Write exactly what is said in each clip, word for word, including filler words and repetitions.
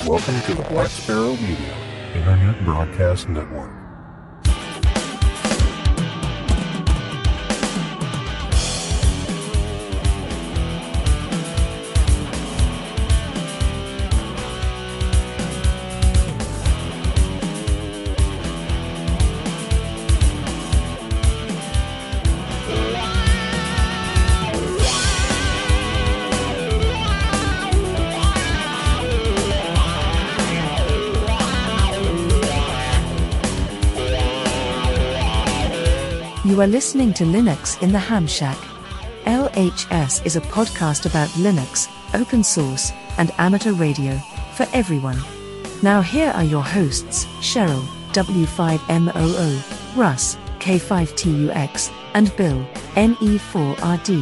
Welcome to the Black Sparrow Media Internet Broadcast Network. You are listening to Linux in the Ham Shack. L H S is a podcast about Linux, open source, and amateur radio, for everyone. Now here are your hosts, Cheryl, W five M O O, Russ, K five T U X, and Bill, N E four R D.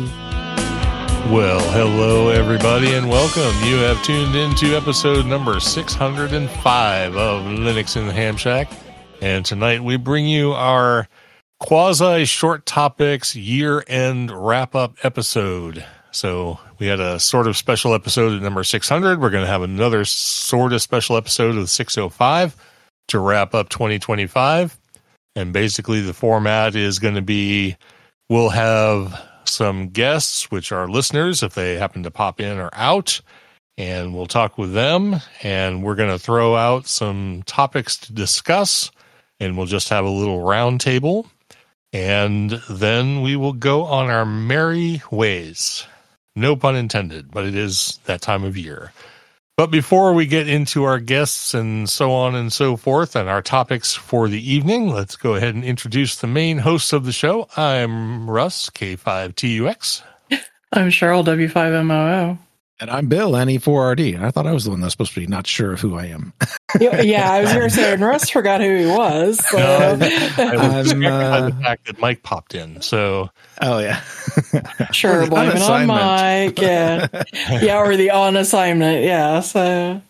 Well, hello everybody and welcome. You have tuned into episode number six hundred five of Linux in the Ham Shack. And tonight we bring you our quasi short topics year-end wrap-up episode. So we had a sort of special episode at number six hundred. We're going to have another sort of special episode of six oh five to wrap up twenty twenty-five. And basically the format is going to be, we'll have some guests, which are listeners, if they happen to pop in or out, and we'll talk with them. And we're going to throw out some topics to discuss, and we'll just have a little round table. And then we will go on our merry ways. No pun intended, but it is that time of year. But before we get into our guests and so on and so forth and our topics for the evening, let's go ahead and introduce the main hosts of the show. I'm Russ, K five T U X. I'm Cheryl, W five M O O. And I'm Bill, N E four R D. I thought I was the one that's supposed to be not sure of who I am. Yeah, I was going to say, and Russ forgot who he was. So. No, I was distracted by the fact that Mike popped in. So, oh yeah, sure, blame it on Mike. Yeah, yeah, or the on assignment. Yeah, so.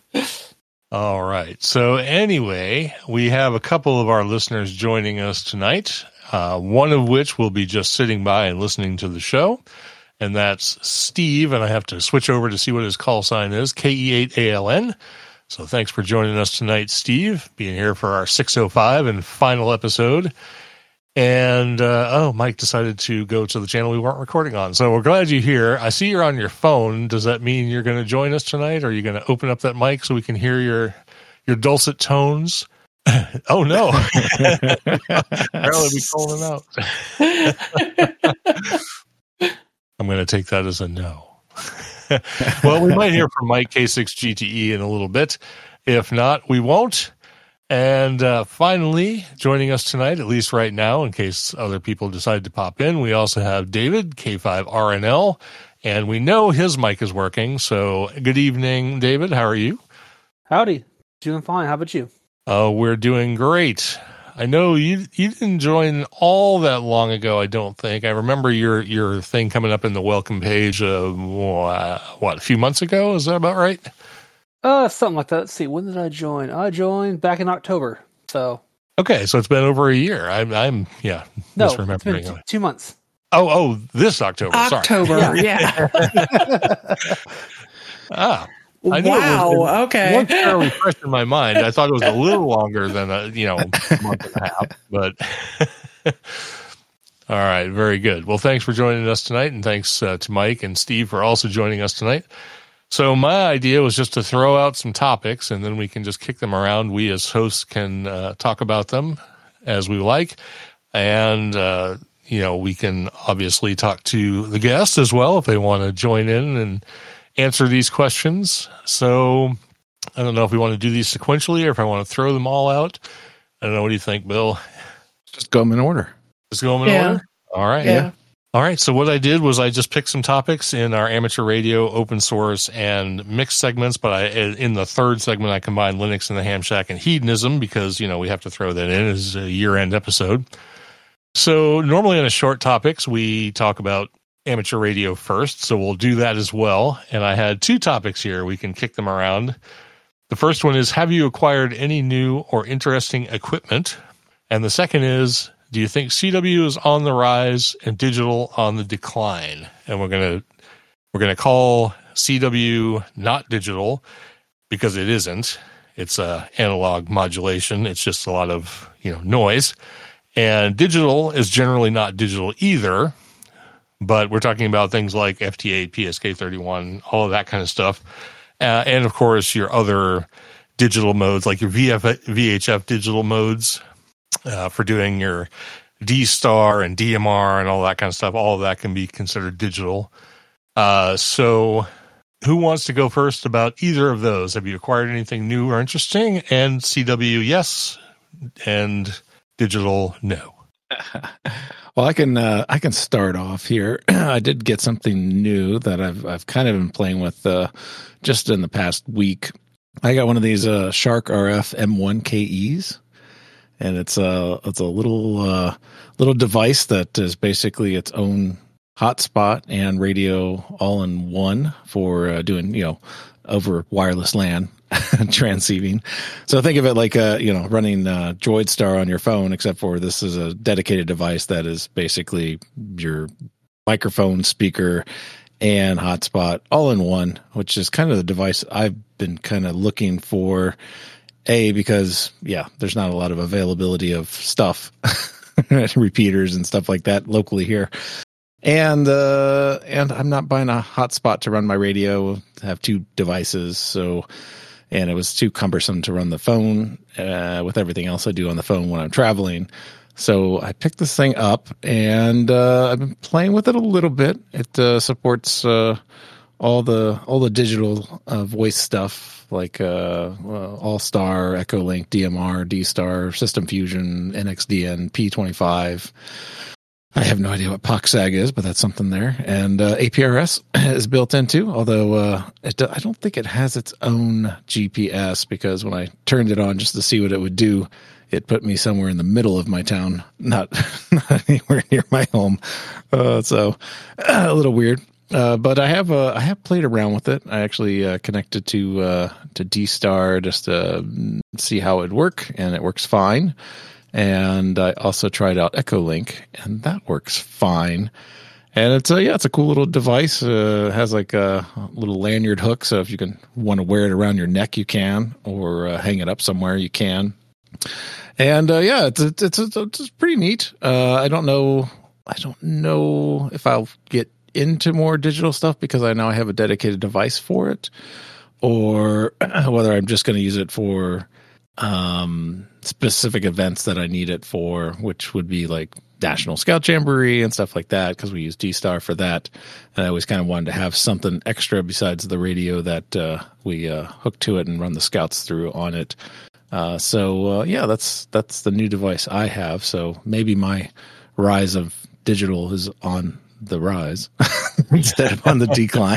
All right. So anyway, we have a couple of our listeners joining us tonight. Uh, one of which will be just sitting by and listening to the show. And that's Steve, and I have to switch over to see what his call sign is, K E eight A L N. So thanks for joining us tonight, Steve, being here for our six oh five and final episode. And, uh, oh, Mike decided to go to the channel we weren't recording on. So we're glad you're here. I see you're on your phone. Does that mean you're going to join us tonight? Or are you going to open up that mic so we can hear your your dulcet tones? Oh, no. Apparently we called him out. I'm going to take that as a no. Well, we might hear from Mike K six G T E in a little bit. If not, we won't. And uh, finally, joining us tonight, at least right now, in case other people decide to pop in, we also have David, K five R N L, and we know his mic is working. So good evening, David. How are you? Howdy. Doing fine. How about you? Uh, we're doing great. I know you you didn't join all that long ago, I don't think. I remember your, your thing coming up in the welcome page, uh, what, a few months ago? Is that about right? Uh, something like that. Let's see. When did I join? I joined back in October. So. Okay, so it's been over a year. I'm, I'm yeah, no, misremembering. It's been t- two months. Oh, oh, this October. October, Sorry. yeah. ah. I know wow. It was, it okay. Once fairly fresh in my mind. I thought it was a little longer than a you know a month and a half, but all right, very good. Well, thanks for joining us tonight, and thanks uh, to Mike and Steve for also joining us tonight. So my idea was just to throw out some topics, and then we can just kick them around. We as hosts can uh, talk about them as we like, and uh, you know we can obviously talk to the guests as well if they want to join in and answer these questions. So I don't know if we want to do these sequentially or if I want to throw them all out. I don't know. What do you think, Bill? Just go them in order. Just go them in yeah. order? All right. Yeah. All right. So what I did was I just picked some topics in our amateur radio, open source, and mixed segments. But I, in the third segment, I combined Linux in the Ham Shack and hedonism because, you know, we have to throw that in as a year-end episode. So normally on the short topics, we talk about amateur radio first, so we'll do that as well. And I had two topics here. We can kick them around. The first one is, have you acquired any new or interesting equipment? And the second is, do you think C W is on the rise and digital on the decline? And we're gonna we're gonna call C W not digital, because it isn't. It's uh, analog modulation. It's just a lot of, you know, noise. And digital is generally not digital either, but we're talking about things like F T eight, P S K thirty-one, all of that kind of stuff. Uh, and, of course, your other digital modes, like your V F, V H F digital modes uh, for doing your D-Star and D M R and all that kind of stuff. All of that can be considered digital. Uh, so who wants to go first about either of those? Have you acquired anything new or interesting? And C W, yes. And digital, no. Well, I can uh, I can start off here. I did get something new that I've I've kind of been playing with uh, just in the past week. I got one of these uh, Shark R F M one K Es, and it's a it's a little uh, little device that is basically its own hotspot and radio all in one for uh, doing, you know, over wireless LAN transceiving. So think of it like uh, you know, running uh, DroidStar on your phone, except for this is a dedicated device that is basically your microphone, speaker, and hotspot all in one, which is kind of the device I've been kind of looking for. A, because yeah, there's not a lot of availability of stuff, repeaters and stuff like that locally here. And uh, and I'm not buying a hotspot to run my radio. I have two devices, so and it was too cumbersome to run the phone uh, with everything else I do on the phone when I'm traveling. So I picked this thing up, and uh, I've been playing with it a little bit. It uh, supports uh, all the all the digital uh, voice stuff like uh, uh, All-Star, Echolink, D M R, D-Star, System Fusion, N X D N, P twenty-five. I have no idea what P O C S A G is, but that's something there. And uh, A P R S is built into, although uh, it do, I don't think it has its own G P S, because when I turned it on just to see what it would do, it put me somewhere in the middle of my town, not, not anywhere near my home. Uh, so uh, a little weird. Uh, but I have uh, I have played around with it. I actually uh, connected to uh, to D-Star just to see how it would work, and it works fine. And I also tried out Echolink, and that works fine. And it's a, yeah, it's a cool little device. Uh, it has like a little lanyard hook, so if you can want to wear it around your neck, you can, or uh, hang it up somewhere, you can. And uh, yeah, it's it's it's, it's pretty neat. Uh, I don't know, I don't know if I'll get into more digital stuff because I now have a dedicated device for it, or whether I'm just going to use it for um specific events that I need it for, which would be like National Scout Jamboree and stuff like that, because we use D-Star for that. And I always kind of wanted to have something extra besides the radio that uh, we uh, hook to it and run the scouts through on it. Uh, so uh, yeah, that's that's the new device I have. So maybe my rise of digital is on the rise instead of on the decline.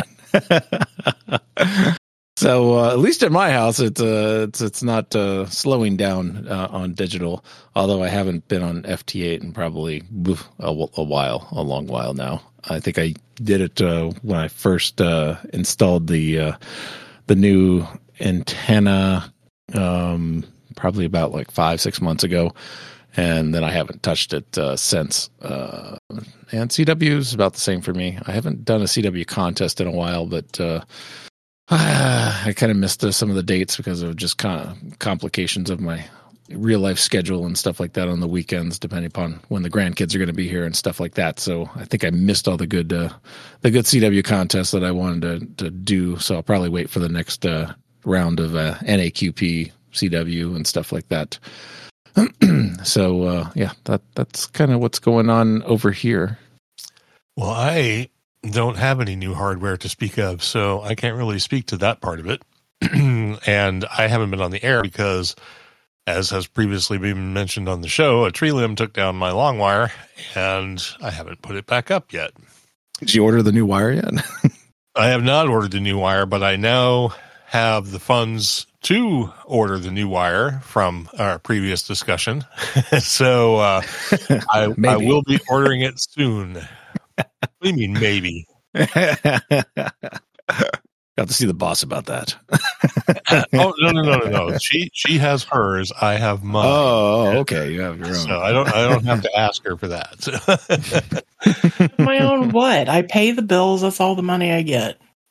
So uh, at least at my house, it's uh, it's it's not uh, slowing down uh, on digital. Although I haven't been on F T eight in probably oof, a, a while, a long while now. I think I did it uh, when I first uh, installed the uh, the new antenna, um, probably about like five six months ago, and then I haven't touched it uh, since. Uh, and C W is about the same for me. I haven't done a C W contest in a while, but. Uh, I kind of missed uh, some of the dates because of just kind of complications of my real life schedule and stuff like that on the weekends, depending upon when the grandkids are going to be here and stuff like that. So I think I missed all the good, uh, the good C W contests that I wanted to, to do. So I'll probably wait for the next uh, round of uh, N A Q P, C W, and stuff like that. so uh, yeah, that that's kind of what's going on over here. Well, I don't have any new hardware to speak of, so I can't really speak to that part of it. And I haven't been on the air because, as has previously been mentioned on the show, a tree limb took down my long wire, and I haven't put it back up yet. Did you order the new wire yet? I have not ordered the new wire, but I now have the funds to order the new wire from our previous discussion. so uh, I, I will be ordering it soon. What do you mean, maybe? Got to see the boss about that. oh no no no no no! She she has hers. I have mine. Oh, okay. You have your own. So I don't I don't have to ask her for that. My own what? I pay the bills. That's all the money I get.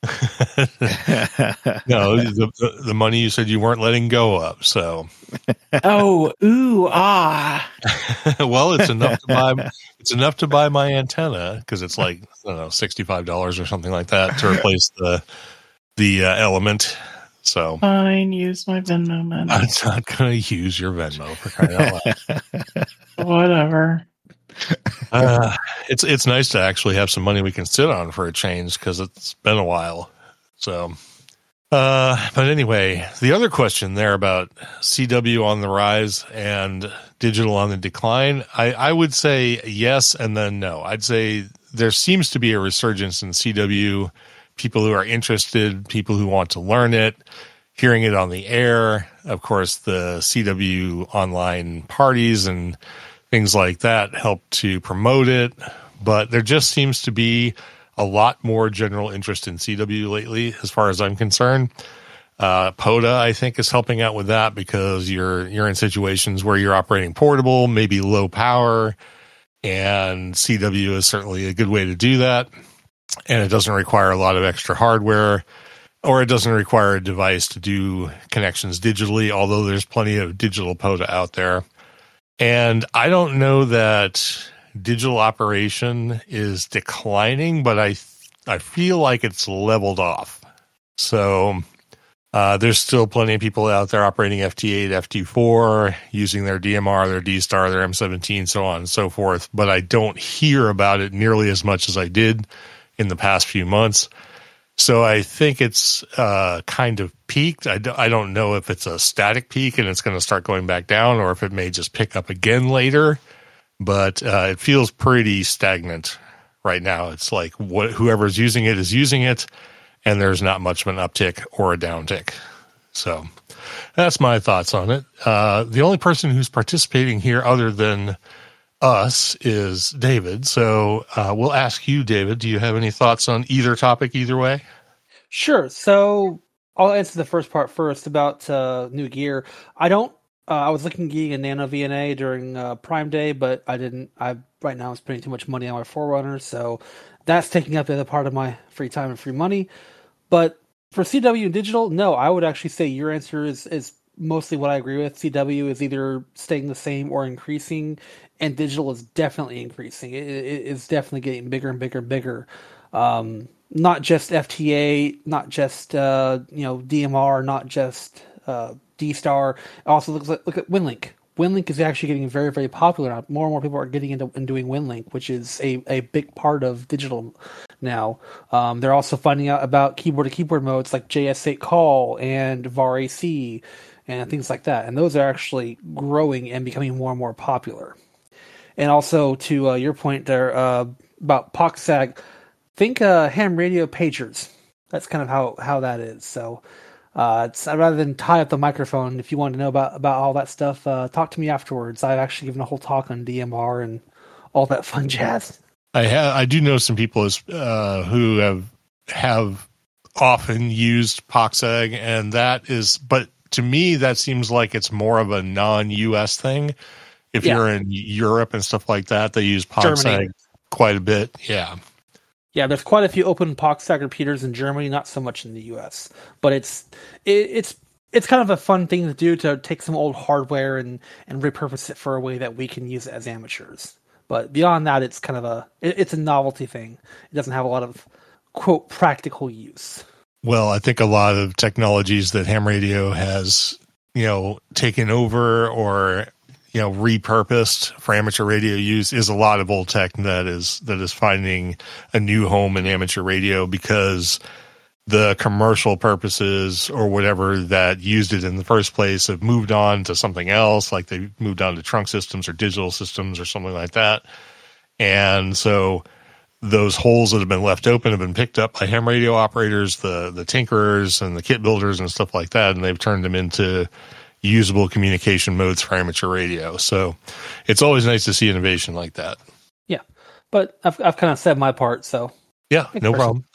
No, the, the the money you said you weren't letting go of. So, oh, ooh, ah. Well, it's enough to buy. It's enough to buy my antenna because it's like I don't know, sixty five dollars or something like that to replace the the uh, element. So fine, use my Venmo money. I'm not going to use your Venmo for crying out loud. Whatever. Uh, it's it's nice to actually have some money we can sit on for a change because it's been a while. So, uh, but anyway, the other question there about C W on the rise and digital on the decline, I, I would say yes and then no. I'd say there seems to be a resurgence in C W. People who are interested, people who want to learn it, hearing it on the air. Of course, the C W online parties and things like that help to promote it. But there just seems to be a lot more general interest in C W lately, as far as I'm concerned. Uh, POTA, I think, is helping out with that because you're you're in situations where you're operating portable, maybe low power, and C W is certainly a good way to do that. And it doesn't require a lot of extra hardware, or it doesn't require a device to do connections digitally, although there's plenty of digital POTA out there. And I don't know that digital operation is declining, but I I feel like it's leveled off. So uh, there's still plenty of people out there operating F T eight, F T four, using their D M R, their D-Star, their M seventeen, so on and so forth. But I don't hear about it nearly as much as I did in the past few months. So I think it's uh, kind of peaked. I, d- I don't know if it's a static peak and it's going to start going back down or if it may just pick up again later. But uh, it feels pretty stagnant right now. It's like what, whoever's using it is using it, and there's not much of an uptick or a downtick. So that's my thoughts on it. Uh, the only person who's participating here other than us is David. So uh, we'll ask you, David, do you have any thoughts on either topic either way? Sure. So I'll answer the first part first about uh, new gear. I don't, uh, I was looking at getting a Nano V N A during uh, Prime Day, but I didn't, I right now I'm spending too much money on my Forerunner, so that's taking up the other part of my free time and free money. But for C W and digital, no, I would actually say your answer is, is mostly what I agree with. C W is either staying the same or increasing, and digital is definitely increasing. It, it, it's definitely getting bigger and bigger and bigger. Um, not just F T A, not just uh, you know D M R, not just uh, D-Star. It also looks like look at WinLink. WinLink is actually getting very, very popular now. More and more people are getting into and doing WinLink, which is a, a big part of digital now. Um, they're also finding out about keyboard-to-keyboard modes like J S eight Call and V A R A C and things like that. And those are actually growing and becoming more and more popular. And also to uh, your point there uh, about POCSAG, think uh, ham radio pagers. That's kind of how, how that is. So uh, it's, rather than tie up the microphone, if you want to know about, about all that stuff, uh, talk to me afterwards. I've actually given a whole talk on D M R and all that fun jazz. I have, I do know some people uh, who have have often used POCSAG, and that is, but to me, that seems like it's more of a non-U S thing. If yeah. you're in Europe and stuff like that, they use POCSAG Germany. Quite a bit. Yeah. Yeah, there's quite a few open POCSAG repeaters in Germany, not so much in the U S. But it's it, it's it's kind of a fun thing to do, to take some old hardware and, and repurpose it for a way that we can use it as amateurs. But beyond that, it's kind of a it, it's a novelty thing. It doesn't have a lot of, quote, practical use. Well, I think a lot of technologies that ham radio has, you know, taken over or, you know, repurposed for amateur radio use is a lot of old tech that is that is finding a new home in amateur radio because the commercial purposes or whatever that used it in the first place have moved on to something else, like they moved on to trunk systems or digital systems or something like that. And so those holes that have been left open have been picked up by ham radio operators, the the tinkerers and the kit builders and stuff like that, and they've turned them into usable communication modes for amateur radio. So it's always nice to see innovation like that. Yeah, but I've I've kind of said my part, so yeah, no problem.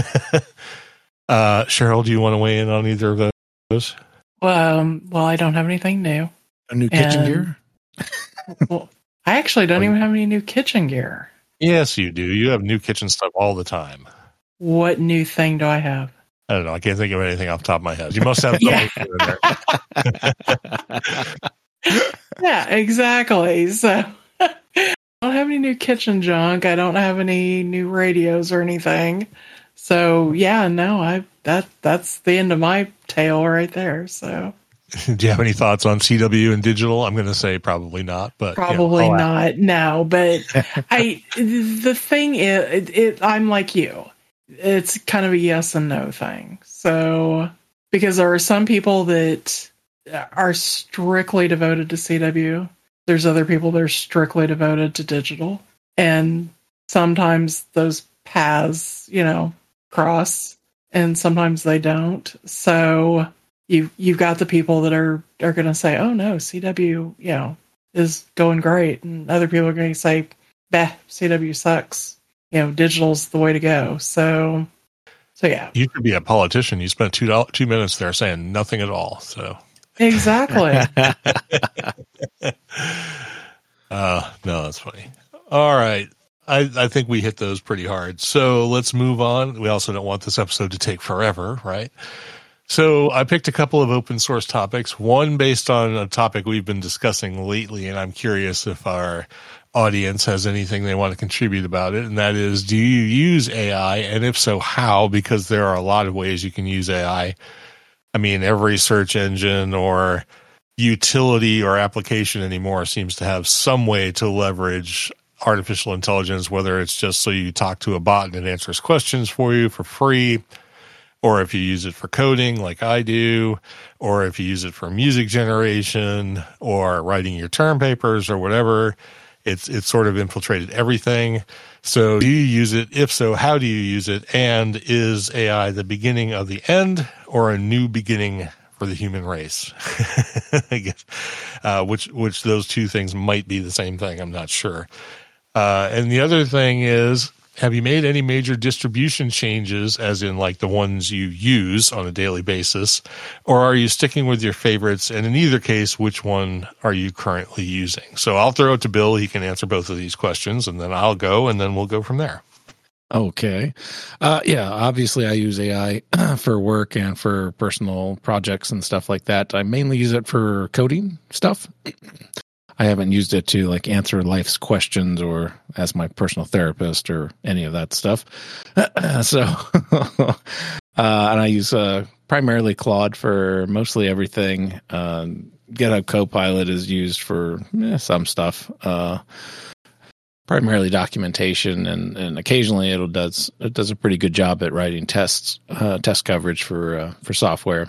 uh, Cheryl, do you want to weigh in on either of those? Well, um, well, I don't have anything new. A new kitchen and, gear? Well, I actually don't even have any new kitchen gear. Yes, you do. You have new kitchen stuff all the time. what new thing do I have? I don't know. I can't think of anything off the top of my head. You must have Yeah. something in there. Yeah, exactly. So I don't have any new kitchen junk. I don't have any new radios or anything. So yeah, no, I that that's the end of my tale right there. So Do you have any thoughts on C W and digital? I'm going to say probably not, but probably you know, not now. But I the thing is, it, it, I'm like you. It's kind of a yes and no thing. So because there are some people that are strictly devoted to C W. There's other people that are strictly devoted to digital. And sometimes those paths, you know, cross and sometimes they don't. So you you've got the people that are, are going to say, oh no, C W, you know, is going great. And other people are going to say, bah, C W sucks. You know, digital's the way to go. So, so yeah. You could be a politician. You spent two, do- two minutes there saying nothing at all. So exactly. uh, no, that's funny. All right. I, I think we hit those pretty hard. So let's move on. We also don't want this episode to take forever, right? So I picked a couple of open source topics, one based on a topic we've been discussing lately, and I'm curious if our audience has anything they want to contribute about it, and that is, do you use A I, and if so, how? Because there are a lot of ways you can use A I. I mean, every search engine or utility or application anymore seems to have some way to leverage artificial intelligence, whether it's just so you talk to a bot and it answers questions for you for free, or if you use it for coding like I do, or if you use it for music generation or writing your term papers or whatever. It's it's sort of infiltrated everything. So do you use it? If so, how do you use it? And is A I the beginning of the end or a new beginning for the human race? I guess, uh, which which those two things might be the same thing. I'm not sure. Uh, and the other thing is, have you made any major distribution changes, as in like the ones you use on a daily basis, or are you sticking with your favorites? And in either case, which one are you currently using? So I'll throw it to Bill. He can answer both of these questions, and then I'll go, and then we'll go from there. Okay. Uh, yeah, obviously I use A I for work and for personal projects and stuff like that. I mainly use it for coding stuff. I haven't used it to like answer life's questions or as my personal therapist or any of that stuff. so, uh, and I use uh, primarily Claude for mostly everything. Uh, GitHub Copilot is used for eh, some stuff, uh, primarily documentation, and, and occasionally it'll does it does a pretty good job at writing tests, uh, test coverage for uh, for software.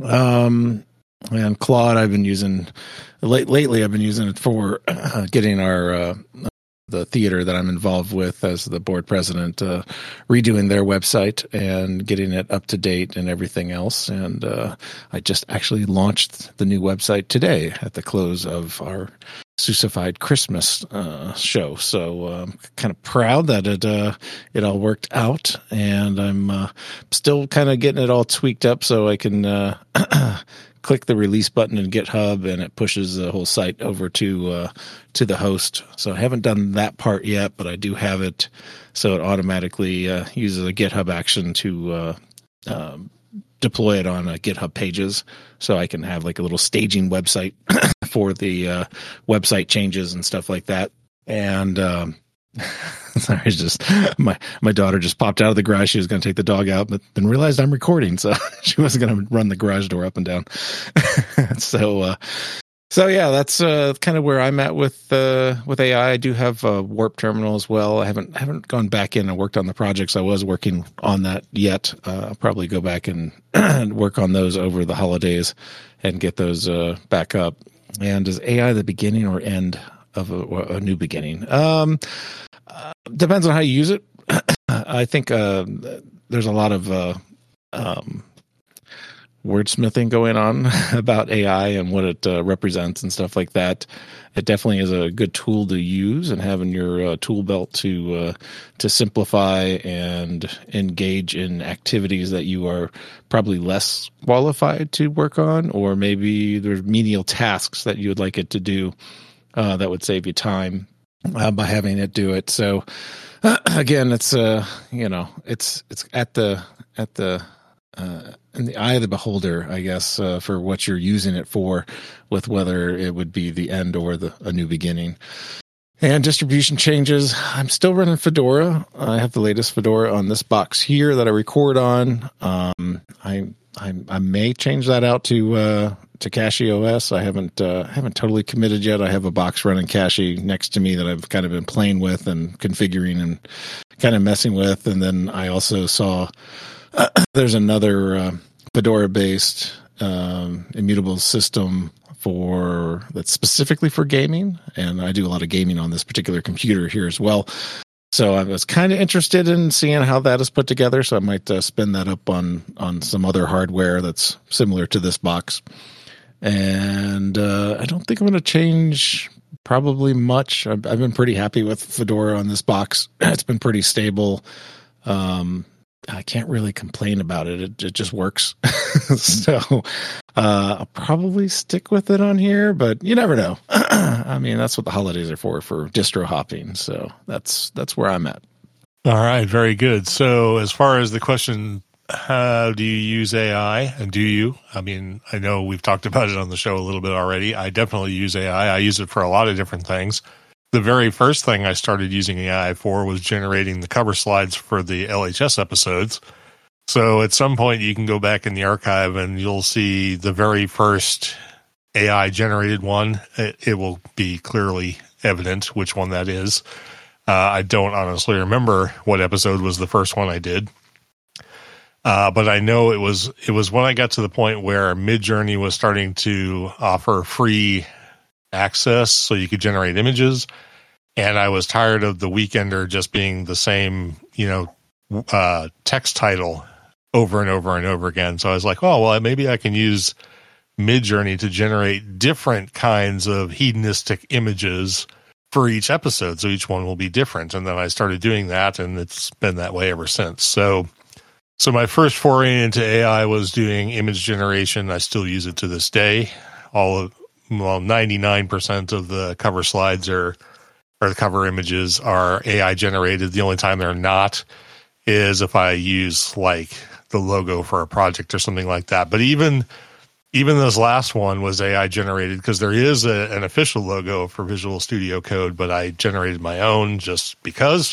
Um, And Claude, I've been using late, lately. I've been using it for uh, getting our uh, the theater that I'm involved with as the board president, uh, redoing their website and getting it up to date and everything else. And uh, I just actually launched the new website today at the close of our Suicified Christmas uh, show. So I'm um, kind of proud that it uh, it all worked out, and I'm uh, still kind of getting it all tweaked up so I can uh, click the release button in GitHub, and it pushes the whole site over to uh, to the host. So I haven't done that part yet, but I do have it, so it automatically uh, uses a GitHub action to uh, um, deploy it on uh, GitHub pages, so I can have like a little staging website for the uh, website changes and stuff like that. And um, sorry, it's just my my daughter just popped out of the garage. She was going to take the dog out, but then realized I'm recording, so she wasn't going to run the garage door up and down. so, uh, so yeah, that's uh, kind of where I'm at with uh, with A I. I do have a Warp terminal as well. I haven't haven't gone back in and worked on the projects I was working on that yet. Uh, I'll probably go back and work on those over the holidays and get those uh, back up. And is A I the beginning or end of a, a new beginning? Um, uh, depends on how you use it. I think uh, there's a lot of uh, um, wordsmithing going on about A I and what it uh, represents and stuff like that. It definitely is a good tool to use and have in your uh, tool belt to uh, to simplify and engage in activities that you are probably less qualified to work on, or maybe there's menial tasks that you would like it to do uh, that would save you time uh, by having it do it. So uh, again, it's uh, you know, it's it's at the at the uh, in the eye of the beholder, I guess, uh, for what you're using it for, with whether it would be the end or the a new beginning. And distribution changes. I'm still running Fedora. I have the latest Fedora on this box here that I record on. Um, I, I I may change that out to uh, to CachyOS. I haven't uh, haven't totally committed yet. I have a box running Cachy next to me that I've kind of been playing with and configuring and kind of messing with. And then I also saw uh, there's another uh, Fedora-based um, immutable system for that's specifically for gaming, and I do a lot of gaming on this particular computer here as well. So I was kind of interested in seeing how that is put together. So I might uh, spin that up on on some other hardware that's similar to this box. And uh, I don't think I'm going to change probably much. I've, I've been pretty happy with Fedora on this box. It's been pretty stable. Um, I can't really complain about it. It, it just works. So uh, I'll probably stick with it on here, but you never know. I mean, that's what the holidays are for, for distro hopping. So that's that's where I'm at. All right, very good. So as far as the question, how do you use A I? And do you? I mean, I know we've talked about it on the show a little bit already. I definitely use A I. I use it for a lot of different things. The very first thing I started using A I for was generating the cover slides for the L H S episodes. So at some point you can go back in the archive and you'll see the very first A I generated one. It, it will be clearly evident which one that is. Uh, I don't honestly remember what episode was the first one I did. Uh, but I know it was, it was when I got to the point where Midjourney was starting to offer free access so you could generate images, and I was tired of the Weekender just being the same, you know, uh, text title over and over and over again. So I was like, oh, well, maybe I can use Midjourney to generate different kinds of hedonistic images for each episode, so each one will be different. And then I started doing that, and it's been that way ever since. So so my first foray into A I was doing image generation. I still use it to this day. All of Well, ninety-nine percent of the cover slides are, or the cover images are A I generated. The only time they're not is if I use like the logo for a project or something like that. But even, even this last one was A I generated because there is a, an official logo for Visual Studio Code, but I generated my own just because,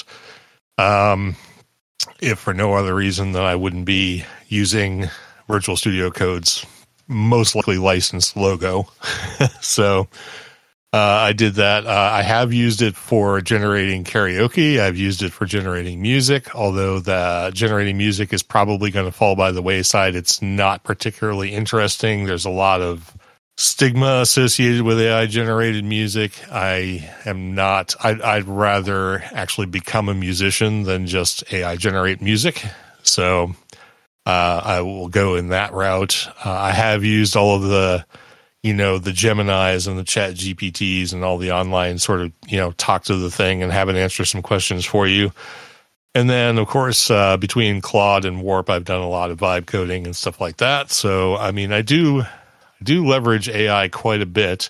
um, if for no other reason than I wouldn't be using Virtual Studio Code's most likely licensed logo. So uh, I did that. Uh, I have used it for generating karaoke. I've used it for generating music, although the generating music is probably going to fall by the wayside. It's not particularly interesting. There's a lot of stigma associated with A I generated music. I am not, I'd, I'd rather actually become a musician than just A I generate music. So Uh, I will go in that route. Uh, I have used all of the, you know, the Geminis and the Chat G P Ts and all the online sort of, you know, talk to the thing and have it answer some questions for you. And then, of course, uh, between Claude and Warp, I've done a lot of vibe coding and stuff like that. So, I mean, I do, I do leverage A I quite a bit.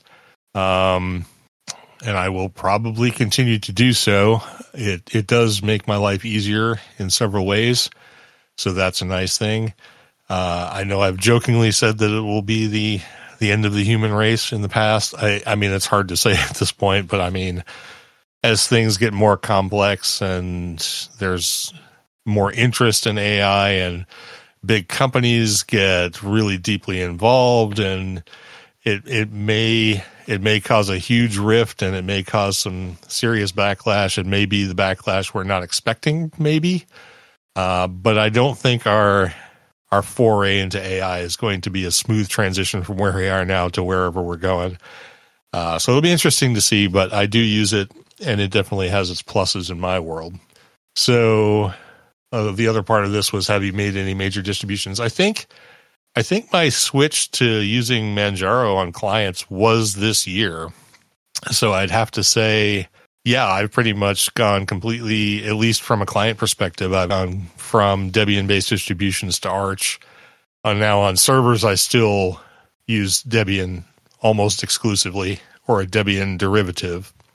Um, and I will probably continue to do so. It, it does make my life easier in several ways. So that's a nice thing. Uh, I know I've jokingly said that it will be the the end of the human race in the past. I, I mean, it's hard to say at this point, but I mean, as things get more complex and there's more interest in A I and big companies get really deeply involved, and it it may it may cause a huge rift, and it may cause some serious backlash. It may be the backlash we're not expecting, maybe. Uh, but I don't think our our foray into A I is going to be a smooth transition from where we are now to wherever we're going. Uh, so it'll be interesting to see, but I do use it, and it definitely has its pluses in my world. So uh, the other part of this was, have you made any major distributions? I think I think my switch to using Manjaro on clients was this year. So I'd have to say, yeah, I've pretty much gone completely, at least from a client perspective, I've gone from Debian-based distributions to Arch. And now on servers, I still use Debian almost exclusively, or a Debian derivative.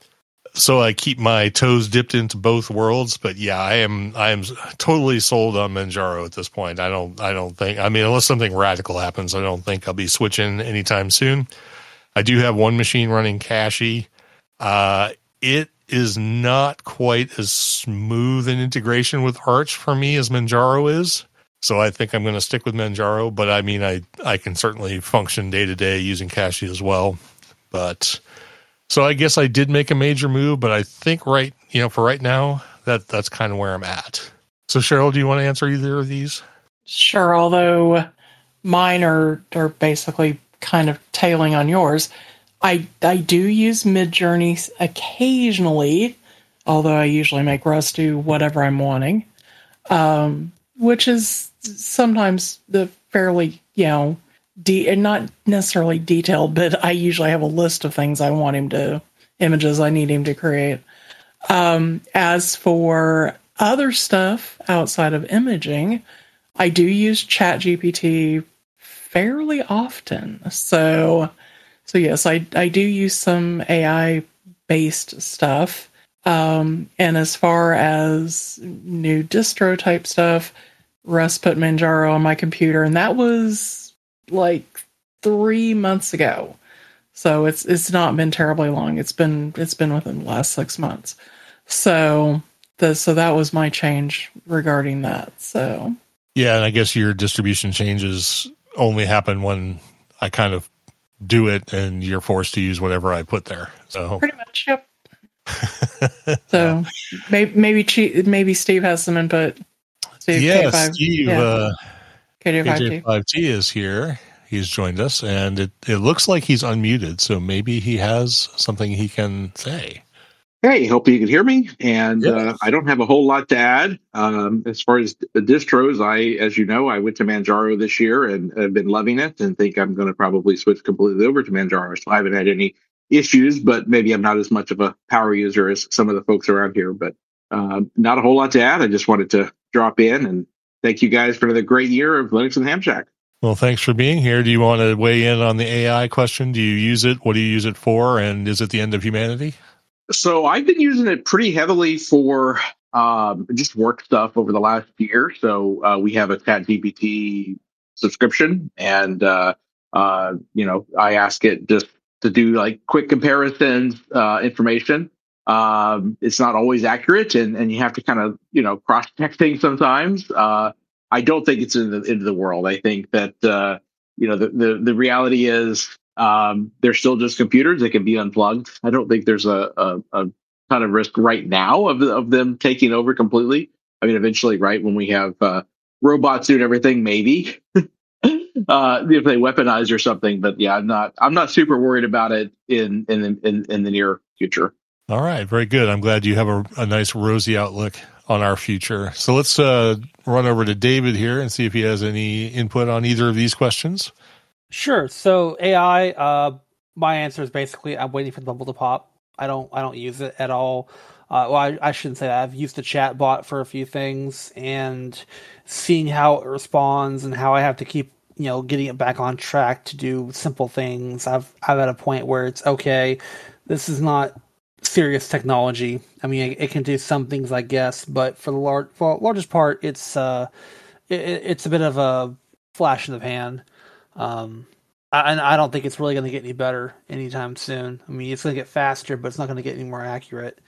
so I keep my toes dipped into both worlds. But yeah, I am I am totally sold on Manjaro at this point. I don't I don't think I mean unless something radical happens, I don't think I'll be switching anytime soon. I do have one machine running Cache. Uh, it is not quite as smooth an integration with Arch for me as Manjaro is. So I think I'm going to stick with Manjaro, but I mean, I, I can certainly function day to day using Cache as well. But so I guess I did make a major move, but I think right, you know, for right now, that that's kind of where I'm at. So Cheryl, do you want to answer either of these? Sure, although mine are, are basically kind of tailing on yours. I, I do use Midjourney occasionally, although I usually make Russ do whatever I'm wanting, um, which is sometimes the fairly, you know, de- not necessarily detailed, but I usually have a list of things I want him to, images I need him to create. Um, as for other stuff outside of imaging, I do use ChatGPT fairly often. So, so yes, I, I do use some A I based stuff. Um, and as far as new distro type stuff, Russ put Manjaro on my computer, and that was like three months ago. So it's it's not been terribly long. It's been it's been within the last six months. So the so that was my change regarding that. So yeah, and I guess your distribution changes only happen when I kind of do it, and you're forced to use whatever I put there. So pretty much, yep. So maybe maybe maybe Steve has some input. Steve, yes, K five, Steve, yeah. uh, K J five T is here. He's joined us, and it, it looks like he's unmuted, so maybe he has something he can say. Hey, hope you can hear me. And Yes. uh, I don't have a whole lot to add. Um, as far as the distros, I, as you know, I went to Manjaro this year and have been loving it, and think I'm going to probably switch completely over to Manjaro. So I haven't had any issues, but maybe I'm not as much of a power user as some of the folks around here. But uh, not a whole lot to add. I just wanted to drop in and thank you guys for another great year of Linux and Ham Shack. Well, thanks for being here. Do you want to weigh in on the A I question? Do you use it? What do you use it for? And is it the end of humanity? So I've been using it pretty heavily for um, just work stuff over the last year. So uh, we have a ChatGPT subscription, and uh, uh, you know, I ask it just to do like quick comparisons, uh, information. Um, it's not always accurate, and, and you have to kind of you know cross check things sometimes. Uh, I don't think it's in the end of the world. I think that uh, you know the, the the reality is. Um, they're still just computers. They can be unplugged. I don't think there's a, a, a ton of risk right now of of them taking over completely. I mean, eventually, right, when we have uh, robots doing everything, maybe uh, if they weaponize or something. But yeah, I'm not. I'm not super worried about it in in in, in the near future. All right, very good. I'm glad you have a, a nice rosy outlook on our future. So let's uh, run over to David here and see if he has any input on either of these questions. Sure. So A I, uh, my answer is basically I'm waiting for the bubble to pop. I don't, I don't use it at all. Uh, well, I, I shouldn't say that. I've used the chat bot for a few things, and seeing how it responds and how I have to keep, you know, getting it back on track to do simple things. I've, I'm at a point where it's okay. This is not serious technology. I mean, it, it can do some things, I guess, but for the large, for the largest part, it's, uh, it, it's a bit of a flash in the pan. Um, and I don't think it's really going to get any better anytime soon. I mean, it's going to get faster, but it's not going to get any more accurate.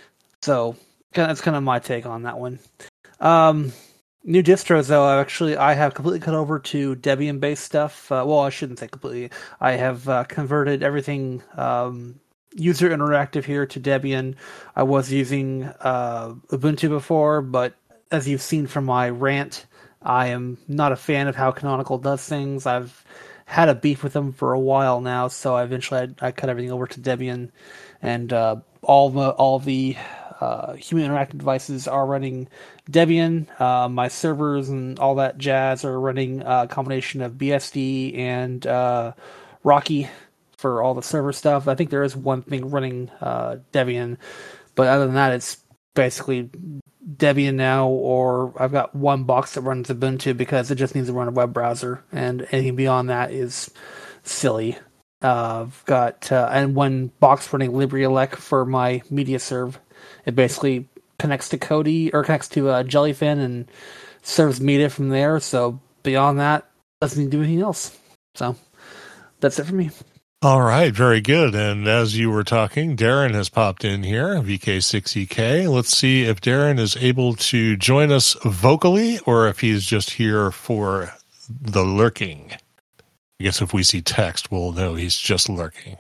So that's kind of my take on that one. Um, new distros, though, I actually I have completely cut over to Debian-based stuff. Uh, well, I shouldn't say completely. I have uh, converted everything um, user interactive here to Debian. I was using uh, Ubuntu before, but as you've seen from my rant, I am not a fan of how Canonical does things. I've had a beef with them for a while now, so I eventually I, I cut everything over to Debian, and uh, all the all the uh, human interactive devices are running Debian. Uh, my servers and all that jazz are running a combination of B S D and uh, Rocky for all the server stuff. I think there is one thing running uh, Debian, but other than that, it's basically Debian now, or I've got one box that runs Ubuntu because it just needs to run a web browser, and anything beyond that is silly. Uh, I've got uh, and one box running LibreElec for my media serve. It basically connects to Kodi or connects to uh, Jellyfin and serves media from there. So beyond that, doesn't need to do anything else. So that's it for me. All right, very good. And as you were talking, Darren has popped in here, V K six E K. Let's see if Darren is able to join us vocally or if he's just here for the lurking. I guess if we see text, we'll know he's just lurking.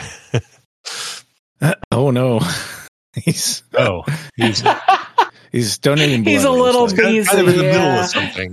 uh, oh, no. He's oh, he's he's donating blood. He's a little He's busy. kind of in the yeah. middle of something.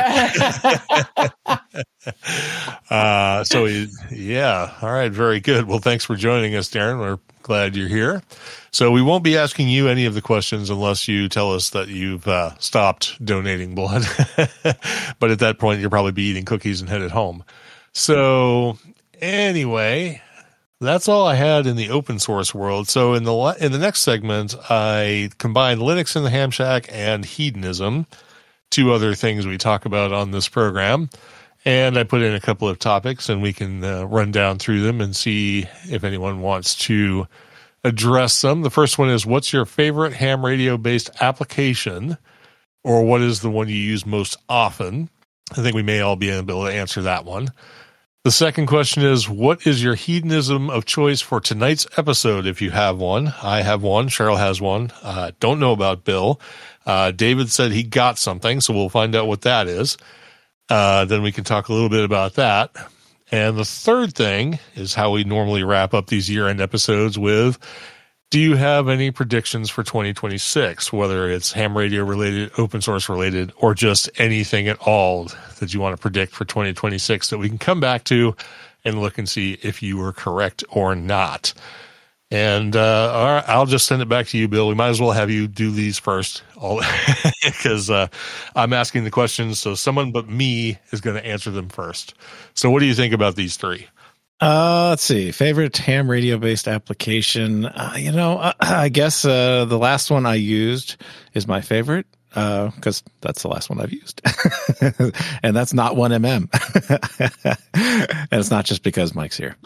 Yeah. uh, so, he, yeah. All right. Very good. Well, thanks for joining us, Darren. We're glad you're here. So we won't be asking you any of the questions unless you tell us that you've uh, stopped donating blood. But at that point, you'll probably be eating cookies and headed home. So anyway, that's all I had in the open source world. So in the in the next segment, I combined Linux in the Ham Shack and hedonism, two other things we talk about on this program. And I put in a couple of topics, and we can uh, run down through them and see if anyone wants to address them. The first one is, what's your favorite ham radio-based application, or what is the one you use most often? I think we may all be able to answer that one. The second question is, what is your hedonism of choice for tonight's episode, if you have one? I have one. Cheryl has one. Uh, don't know about Bill. Uh, David said he got something, so we'll find out what that is. Uh, then we can talk a little bit about that. And the third thing is how we normally wrap up these year-end episodes with, do you have any predictions for twenty twenty-six, whether it's ham radio related, open source related, or just anything at all that you want to predict for twenty twenty-six that we can come back to and look and see if you were correct or not. And uh, all right, I'll just send it back to you, Bill. We might as well have you do these first, because uh, I'm asking the questions, so someone but me is going to answer them first. So what do you think about these three? Uh, let's see. Favorite ham radio based application. Uh, you know, uh, I guess uh, the last one I used is my favorite because uh, that's the last one I've used, and that's not one M M. And it's not just because Mike's here.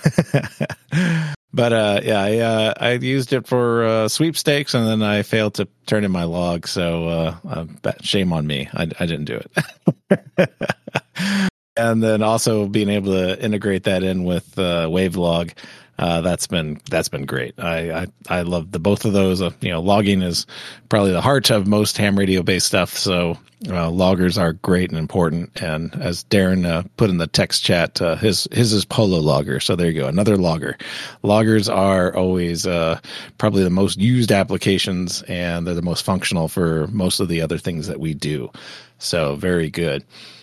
But uh, yeah, I uh, I used it for uh, sweepstakes, and then I failed to turn in my log. So uh, uh, shame on me. I, I didn't do it. And then also being able to integrate that in with uh, Wavelog, uh, that's been that's been great. I I, I love the both of those. Uh, you know, logging is probably the heart of most ham radio based stuff. So uh, loggers are great and important. And as Darren uh, put in the text chat, uh, his his is Polo Logger. So there you go, another logger. Loggers are always uh, probably the most used applications, and they're the most functional for most of the other things that we do. So very good.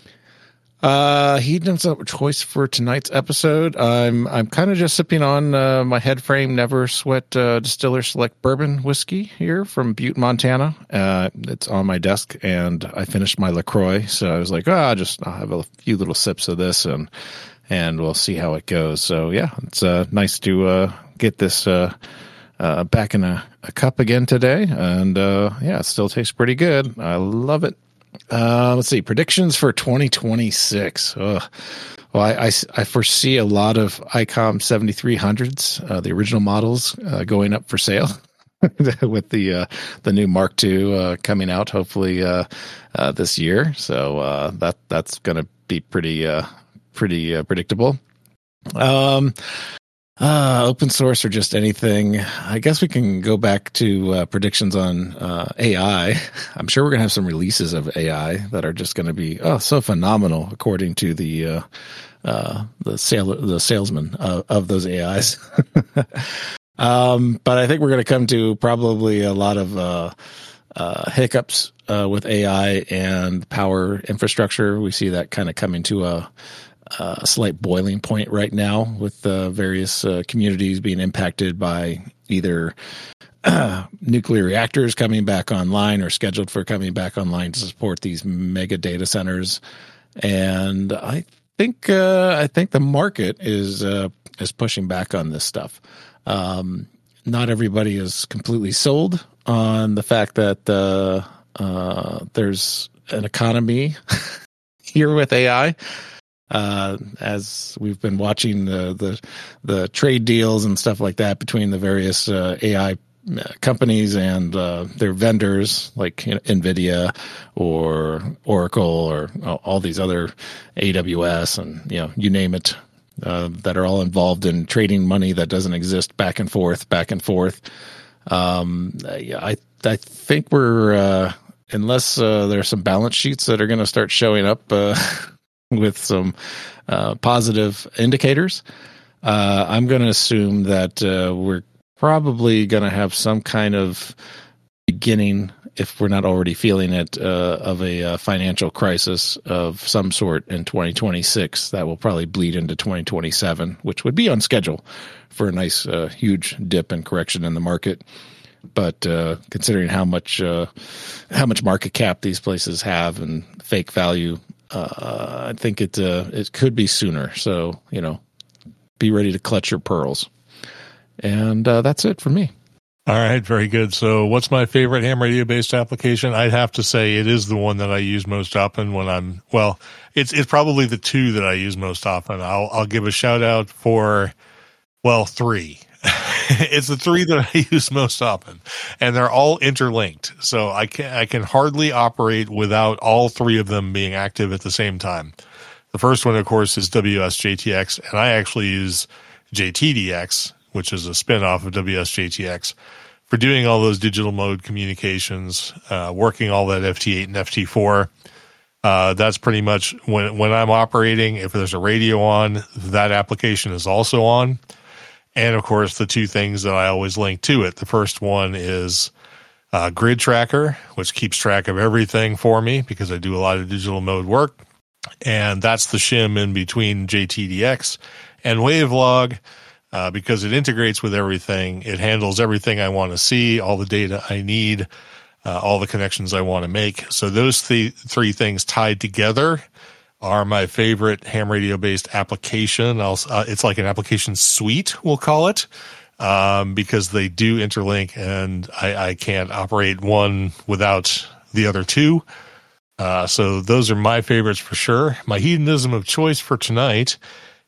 Uh, hedonism choice for tonight's episode. I'm I'm kind of just sipping on uh, my head frame Never Sweat uh, Distiller Select Bourbon whiskey here from Butte, Montana. Uh, it's on my desk, and I finished my LaCroix, so I was like, ah, oh, just I'll have a few little sips of this, and and we'll see how it goes. So yeah, it's uh, nice to uh, get this uh, uh, back in a, a cup again today, and uh, yeah, it still tastes pretty good. I love it. Uh, let's see, predictions for twenty twenty-six. Ugh. Well, I, I, I foresee a lot of ICOM seventy-three hundreds, uh, the original models, uh, going up for sale with the uh, the new Mark two uh, coming out hopefully uh, uh, this year. So uh, that that's going to be pretty uh, pretty uh, predictable. Um. Uh, open source or just anything. I guess we can go back to uh, predictions on uh, A I. I'm sure we're going to have some releases of A I that are just going to be oh so phenomenal, according to the uh, uh, the sale the salesman of, of those A Is. um, but I think we're going to come to probably a lot of uh, uh, hiccups uh, with A I and power infrastructure. We see that kind of coming to a Uh, a slight boiling point right now with uh, various uh, communities being impacted by either uh, nuclear reactors coming back online or scheduled for coming back online to support these mega data centers. And I think uh, I think the market is uh, is pushing back on this stuff. Um, not everybody is completely sold on the fact that uh, uh, there's an economy here with A I. uh, as we've been watching the, the the trade deals and stuff like that between the various uh, A I companies and uh, their vendors like you know, NVIDIA or Oracle or all these other A W S and you know you name it uh, that are all involved in trading money that doesn't exist back and forth, back and forth. Um, I I think we're uh, unless uh, there's some balance sheets that are going to start showing up uh, with some uh, positive indicators. Uh, I'm going to assume that uh, we're probably going to have some kind of beginning, if we're not already feeling it, uh, of a uh, financial crisis of some sort in twenty twenty-six that will probably bleed into twenty twenty-seven, which would be on schedule for a nice, uh, huge dip and correction in the market. But uh, considering how much uh, how much market cap these places have and fake value, uh, I think it uh, it could be sooner. So you know, be ready to clutch your pearls. And uh, that's it for me. All right, very good. So what's my favorite ham radio-based application? I'd have to say it is the one that I use most often when I'm, well, it's it's probably the two that I use most often. I'll I'll give a shout-out for, well, three. It's the three that I use most often, and they're all interlinked. So I can I can hardly operate without all three of them being active at the same time. The first one, of course, is W S J T X, and I actually use J T D X, which is a spin-off of W S J T X, for doing all those digital mode communications, uh, working all that F T eight and F T four. Uh, that's pretty much when when I'm operating. If there's a radio on, that application is also on. And, of course, the two things that I always link to it. The first one is uh, Grid Tracker, which keeps track of everything for me because I do a lot of digital mode work. And that's the shim in between J T D X and Wavelog. Uh, because it integrates with everything. It handles everything I want to see, all the data I need, uh, all the connections I want to make. So those th- three things tied together are my favorite ham radio-based application. I'll, uh, it's like an application suite, we'll call it, um, because they do interlink, and I, I can't operate one without the other two. Uh, so those are my favorites for sure. My hedonism of choice for tonight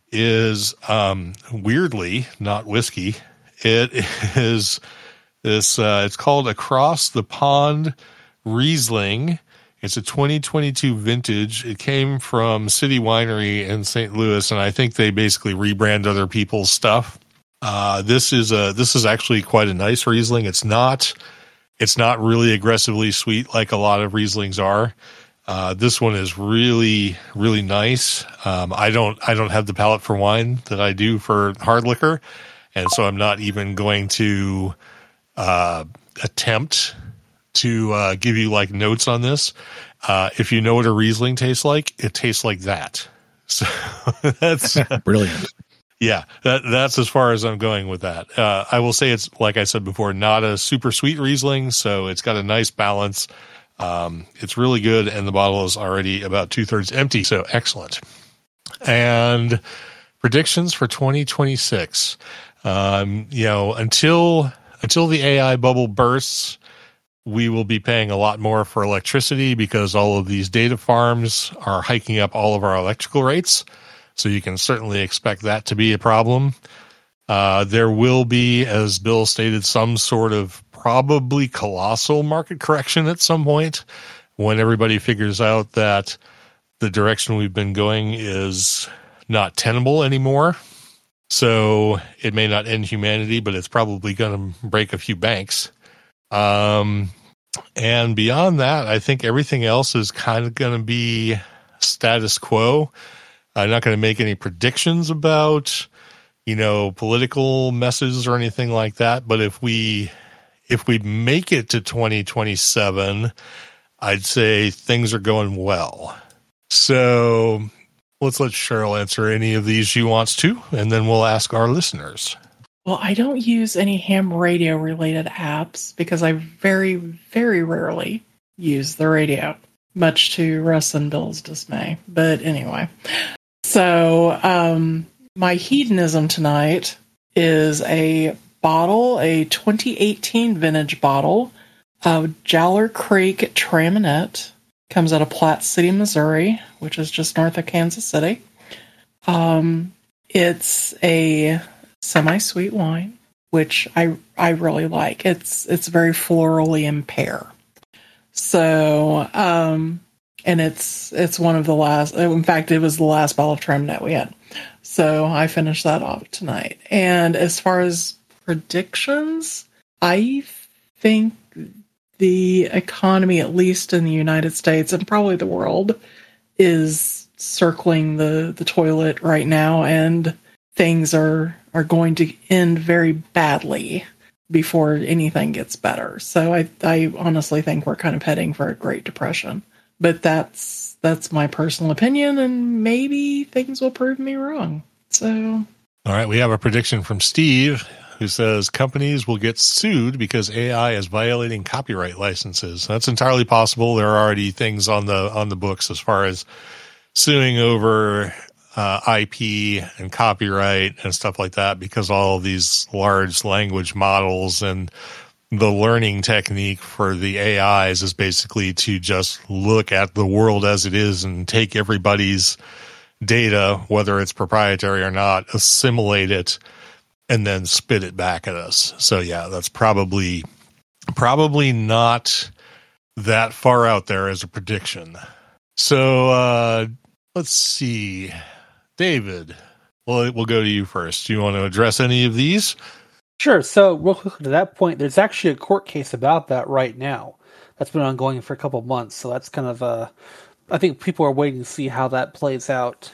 is um, weirdly not whiskey. It is this. Uh, it's called Across the Pond Riesling. It's a twenty twenty-two vintage. It came from City Winery in Saint Louis, and I think they basically rebrand other people's stuff. Uh, this is a this is actually quite a nice Riesling. It's not it's not really aggressively sweet like a lot of Rieslings are. Uh, this one is really, really nice. Um, I don't, I don't have the palate for wine that I do for hard liquor. And so I'm not even going to, uh, attempt to, uh, give you like notes on this. Uh, if you know what a Riesling tastes like, it tastes like that. So that's brilliant. Yeah. That, that's as far as I'm going with that. Uh, I will say it's, like I said before, not a super sweet Riesling. So it's got a nice balance. Um, it's really good, and the bottle is already about two-thirds empty, so excellent. And predictions for twenty twenty-six. Um, you know, until until the A I bubble bursts, we will be paying a lot more for electricity because all of these data farms are hiking up all of our electrical rates, so you can certainly expect that to be a problem. Uh, there will be, as Bill stated, some sort of probably colossal market correction at some point when everybody figures out that the direction we've been going is not tenable anymore. So it may not end humanity, but it's probably going to break a few banks. Um, and beyond that, I think everything else is kind of going to be status quo. I'm not going to make any predictions about, you know, political messes or anything like that. But if we If we make it to twenty twenty-seven, I'd say things are going well. So let's let Cheryl answer any of these she wants to, and then we'll ask our listeners. Well, I don't use any ham radio related apps because I very, very rarely use the radio, much to Russ and Bill's dismay. But anyway, so um, my hedonism tonight is a bottle, a twenty eighteen vintage bottle of Jowler Creek Traminette. Comes out of Platte City, Missouri, which is just north of Kansas City. Um, it's a semi-sweet wine, which I I really like. It's it's very florally and pear. So, um, and it's it's one of the last. In fact, it was the last bottle of Tramnet we had. So I finished that off tonight. And as far as predictions, I think the economy, at least in the United States and probably the world, is circling the, the toilet right now, and things are, are going to end very badly before anything gets better. So I, I honestly think we're kind of heading for a Great Depression. But that's that's my personal opinion, and maybe things will prove me wrong. So, all right, we have a prediction from Steve, who says companies will get sued because A I is violating copyright licenses. That's entirely possible. There are already things on the on the books as far as suing over uh, I P and copyright and stuff like that, because all of these large language models and the learning technique for the A Is is basically to just look at the world as it is and take everybody's data, whether it's proprietary or not, assimilate it, and then spit it back at us. So yeah, that's probably probably not that far out there as a prediction. So uh, let's see. David, well, we'll go to you first. Do you want to address any of these? Sure. So real quickly to that point, there's actually a court case about that right now. That's been ongoing for a couple months. So that's kind of, uh, I think people are waiting to see how that plays out.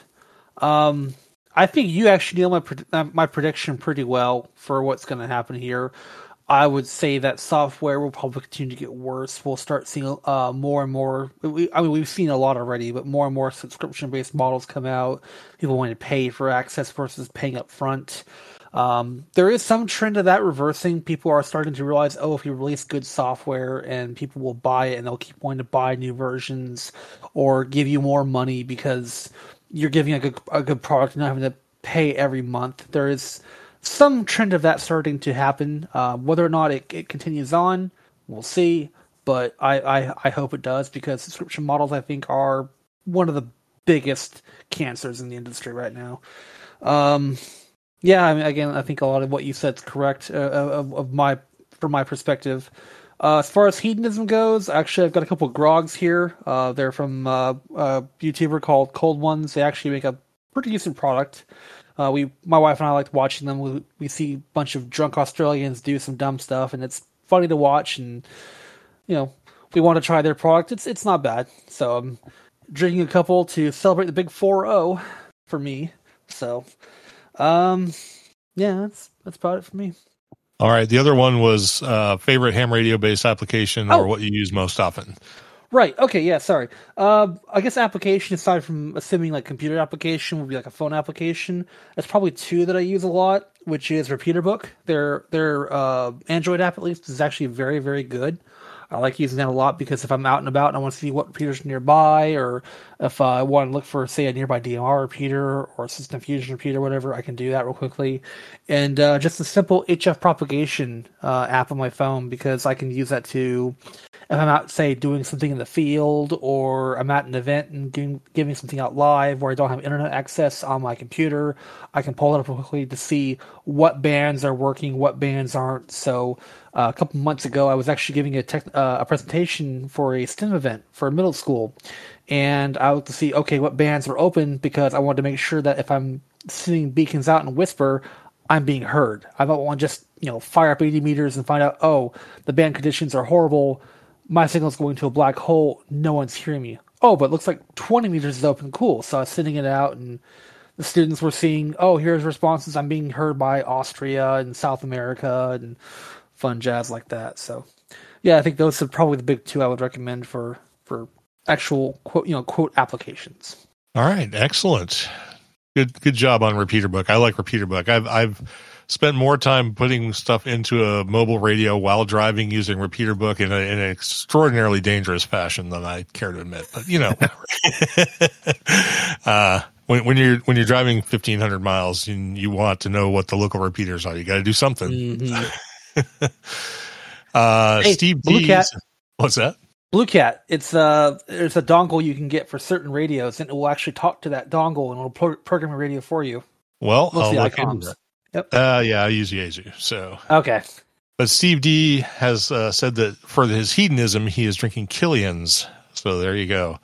Um, I think you actually nailed my, my prediction pretty well for what's going to happen here. I would say that software will probably continue to get worse. We'll start seeing uh, more and more. We, I mean, we've seen a lot already, but more and more subscription-based models come out. People want to pay for access versus paying up front. Um, there is some trend of that reversing. People are starting to realize, oh, if you release good software and people will buy it and they'll keep wanting to buy new versions or give you more money because you're giving a good, a good product and not having to pay every month. There is some trend of that starting to happen. Uh, whether or not it, it continues on, we'll see. But I, I, I hope it does, because subscription models, I think, are one of the biggest cancers in the industry right now. Um, yeah, I mean, again, I think a lot of what you said is correct uh, of, of my from my perspective. Uh, as far as hedonism goes, actually, I've got a couple of grogs here. Uh, they're from uh, a YouTuber called Cold Ones. They actually make a pretty decent product. Uh, we, my wife and I liked watching them. We, we see a bunch of drunk Australians do some dumb stuff, and it's funny to watch. And you know, we want to try their product. It's it's not bad. So I'm drinking a couple to celebrate the big four oh for me. So, um, yeah, that's that's about it for me. All right. The other one was uh, favorite ham radio based application, or oh. what you use most often. Right. Okay. Yeah. Sorry. Uh, I guess application, aside from assuming like computer application, would be like a phone application. There's probably two that I use a lot, which is RepeaterBook. Their their uh, Android app, at least, is actually very very good. I like using that a lot because if I'm out and about and I want to see what repeaters are nearby, or if uh, I want to look for, say, a nearby D M R repeater or a System Fusion repeater, whatever, I can do that real quickly. And uh, just a simple H F propagation uh, app on my phone, because I can use that to, if I'm out, say, doing something in the field, or I'm at an event and giving, giving something out live where I don't have internet access on my computer, I can pull it up real quickly to see what bands are working, what bands aren't. So uh, a couple months ago, I was actually giving a, tech, uh, a presentation for a STEM event for a middle school. And I looked to see, okay, what bands are open, because I wanted to make sure that if I'm sending beacons out and whisper, I'm being heard. I don't want to just, you know, fire up eighty meters and find out, oh, the band conditions are horrible, my signal's going to a black hole, no one's hearing me. Oh, but it looks like twenty meters is open, cool. So I was sending it out, and the students were seeing, oh, here's responses, I'm being heard by Austria and South America, and fun jazz like that. So, yeah, I think those are probably the big two I would recommend for, for actual quote, you know, quote applications. All right, excellent. Good, good job on RepeaterBook. I like RepeaterBook. I've, I've spent more time putting stuff into a mobile radio while driving using RepeaterBook in, a, in an extraordinarily dangerous fashion than I care to admit. But you know, uh, when, when you're when you're driving fifteen hundred miles and you want to know what the local repeaters are, you got to do something. Mm-hmm. uh, hey, Steve Blue D's, Cat. What's that? Blue Cat. It's a it's a dongle you can get for certain radios, and it will actually talk to that dongle and it'll pro- program a radio for you. Well, Mostly I'll look iComms. into that. Yep. Uh, yeah, I use Yaesu. So, Okay. but Steve D has uh, said that for his hedonism, he is drinking Killian's. So there you go.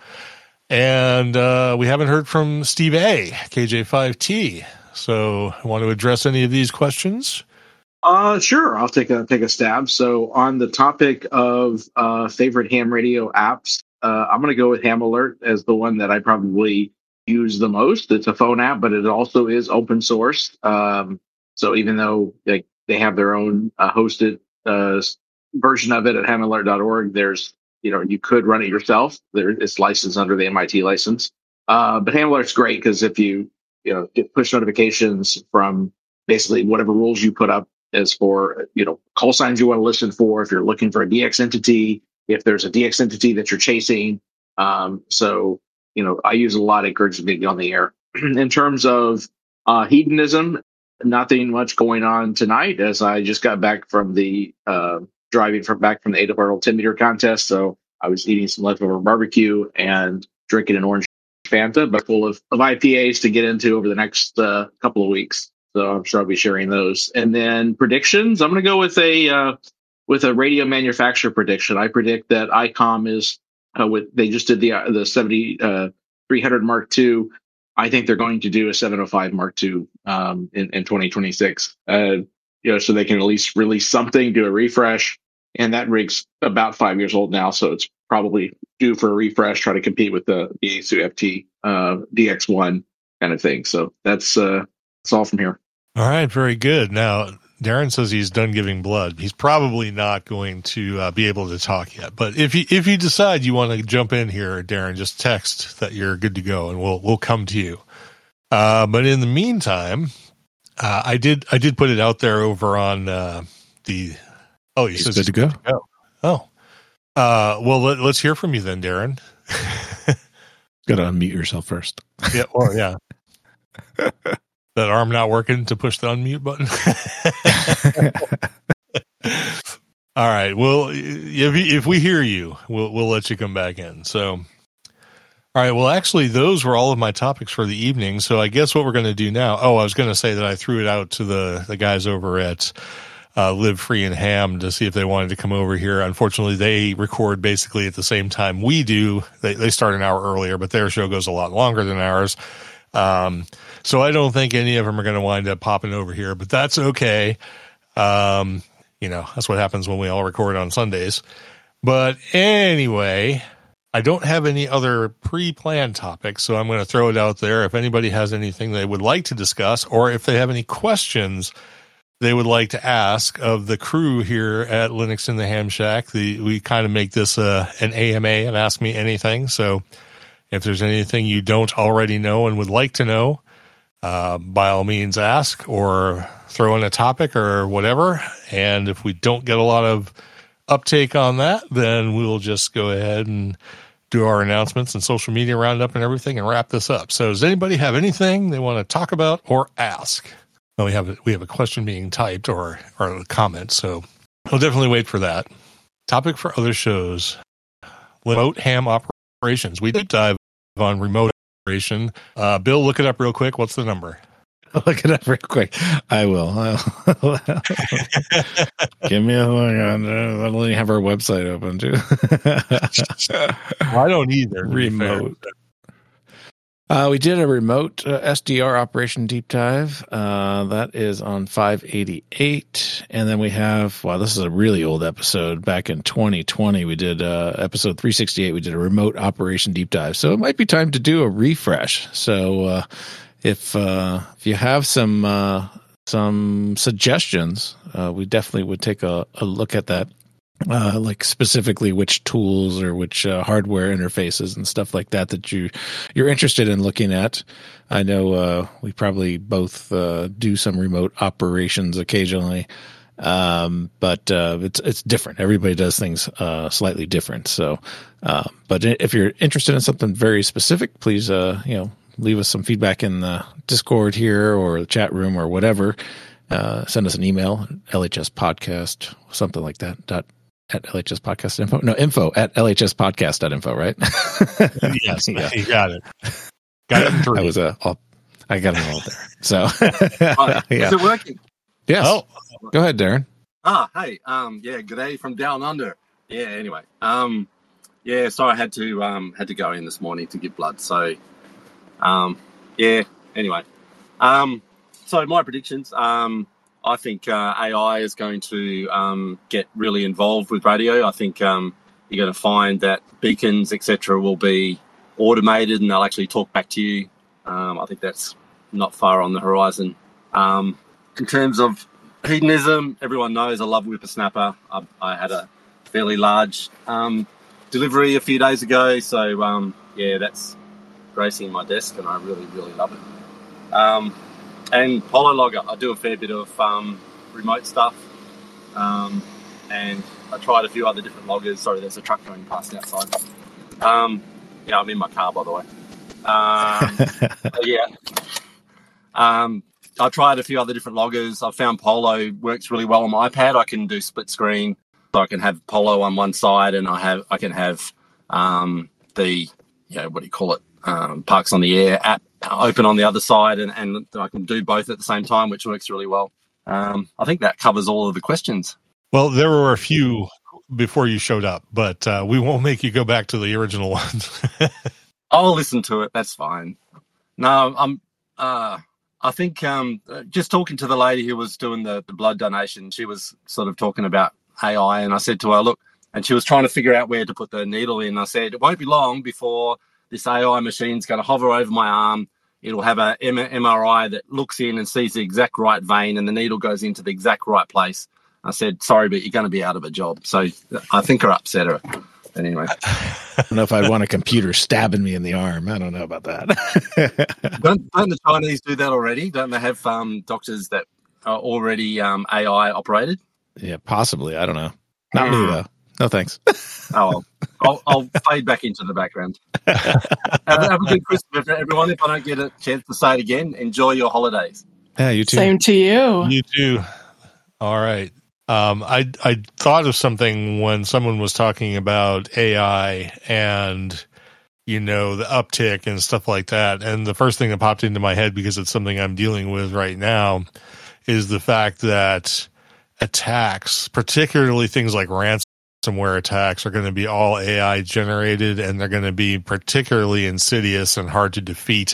And uh, we haven't heard from Steve A, K J five T. So, want to address any of these questions? Uh, sure. I'll take a take a stab. So, on the topic of uh, favorite ham radio apps, uh, I'm going to go with Ham Alert as the one that I probably use the most. It's a phone app, but it also is open source. Um, so, even though like they have their own uh, hosted uh, version of it at ham alert dot org, there's you know you could run it yourself. There, it's licensed under the M I T license. Uh, but Ham Alert's great because if you you know get push notifications from basically whatever rules you put up as for, you know, call signs you want to listen for, if you're looking for a D X entity, if there's a D X entity that you're chasing. Um, so, you know, I use a lot. It encourages me to be on the air. In terms of uh, hedonism, nothing much going on tonight as I just got back from the uh, driving from back from the eight of our ten meter contest. So I was eating some leftover barbecue and drinking an orange Fanta, but full of, of I P As to get into over the next uh, couple of weeks. So I'm sure I'll be sharing those. And then predictions, I'm going to go with a uh, with a radio manufacturer prediction. I predict that ICOM is uh, with they just did the uh, the seventy three hundred Mark two. I think they're going to do a seven oh five Mark two um, in in twenty twenty-six. Uh, you know, so they can at least release something, do a refresh. And that rig's about five years old now, so it's probably due for a refresh. Try to compete with the the Yaesu F T uh, D X one kind of thing. So that's uh, that's all from here. All right, very good. Now, Darren says he's done giving blood. He's probably not going to uh, be able to talk yet. But if you if you decide you want to jump in here, Darren, just text that you're good to go, and we'll we'll come to you. Uh, but in the meantime, uh, I did I did put it out there over on uh, the. Oh, he He's says good to go. to go. Oh, uh, well, let, let's hear from you then, Darren. Got to unmute yourself first. Yeah. Well, yeah. That arm not working to push the unmute button. All right. Well, if if we hear you, we'll we'll let you come back in. So, all right. Well, actually, those were all of my topics for the evening. So, I guess what we're going to do now. Oh, I was going to say that I threw it out to the the guys over at uh, Live Free and Ham to see if they wanted to come over here. Unfortunately, they record basically at the same time we do. They they start an hour earlier, but their show goes a lot longer than ours. Um, so I don't think any of them are going to wind up popping over here, but that's okay. Um, you know, that's what happens when we all record on Sundays. But anyway, I don't have any other pre-planned topics, so I'm going to throw it out there. If anybody has anything they would like to discuss, or if they have any questions they would like to ask of the crew here at Linux in the Ham Shack, the, we kind of make this uh, an A M A, and Ask Me Anything. So if there's anything you don't already know and would like to know, uh, by all means ask or throw in a topic or whatever. And if we don't get a lot of uptake on that, then we'll just go ahead and do our announcements and social media roundup and everything and wrap this up. So does anybody have anything they want to talk about or ask? Well, we have a, we have a question being typed or, or a comment, so we'll definitely wait for that. Topic for other shows. Remote ham operations. We did dive on remote operation. Uh, Bill, look it up real quick. What's the number? I'll look it up real quick. I will. I'll Give me a look. I don't even have our website open, too. Well, I don't either. Remote. Uh, we did a remote uh, S D R operation deep dive. Uh, that is on five eighty-eight. And then we have, wow, this is a really old episode. Back in twenty twenty, we did uh, episode three sixty-eight. We did a remote operation deep dive. So it might be time to do a refresh. So uh, if uh, if you have some uh, some suggestions, uh, we definitely would take a, a look at that. Uh, like specifically which tools or which uh, hardware interfaces and stuff like that that you you're interested in looking at. I know uh, we probably both uh, do some remote operations occasionally, um, but uh, it's it's different. Everybody does things uh, slightly different. So, uh, but if you're interested in something very specific, please uh, you know leave us some feedback in the Discord here or the chat room or whatever. Uh, send us an email, L H S podcast, something like that. Dot at L H S podcast info. No, info at L H S podcast info, right? Yes, Yeah. you got it. Got it in three. I was uh, all, I got it all there. So, Oh, yeah. Is it working? Yes. Oh, Go ahead, Darren. Ah, hey, um, yeah, good day from down under. Yeah, anyway, um, yeah, so I had to um had to go in this morning to give blood. So, um, yeah, anyway, um, so my predictions. Um, I think uh, A I is going to um get really involved with radio. I think um you're going to find that beacons, et cetera, will be automated and they'll actually talk back to you. Um, I think that's not far on the horizon. Um, in terms of hedonism, everyone knows I love Whippersnapper. I, I had a fairly large um, delivery a few days ago, so um, yeah, that's gracing my desk, and I really, really love it. Um, and Polo Logger, I do a fair bit of um, remote stuff, um, and I tried a few other different loggers. Sorry, there's a truck going past outside. Um, yeah, I'm in my car, by the way. Um, yeah. Um, I tried a few other different loggers. I found Polo works really well on my iPad. I can do split screen, so I can have Polo on one side, and I have I can have um, the you know what do you call it um, Parks on the Air app open on the other side, and, and I can do both at the same time, which works really well. Um, I think that covers all of the questions. well, there were a few before you showed up, but uh, we won't make you go back to the original ones. I'll listen to it. That's fine. No, I'm. Uh, I think um, just talking to the lady who was doing the, the blood donation, she was sort of talking about A I, and I said to her, look, and she was trying to figure out where to put the needle in. I said, it won't be long before this A I machine's going to hover over my arm. It'll have a M R I that looks in and sees the exact right vein, and the needle goes into the exact right place. I said, sorry, but you're going to be out of a job. So I think I upset her. But anyway. I don't know if I'd want a computer stabbing me in the arm. I don't know about that. don't, don't the Chinese do that already? Don't they have um, doctors that are already um, A I operated? Yeah, possibly. I don't know. Not me, though. No, thanks. Oh, well, I'll, I'll fade back into the background. have, have a good Christmas, everyone. If I don't get a chance to say it again, enjoy your holidays. Yeah, you too. Same to you. You too. All right. Um, I I thought of something when someone was talking about A I and, you know, the uptick and stuff like that. And the first thing that popped into my head, because it's something I'm dealing with right now, is the fact that attacks, particularly things like ransomware attacks, are going to be all A I generated, and they're going to be particularly insidious and hard to defeat.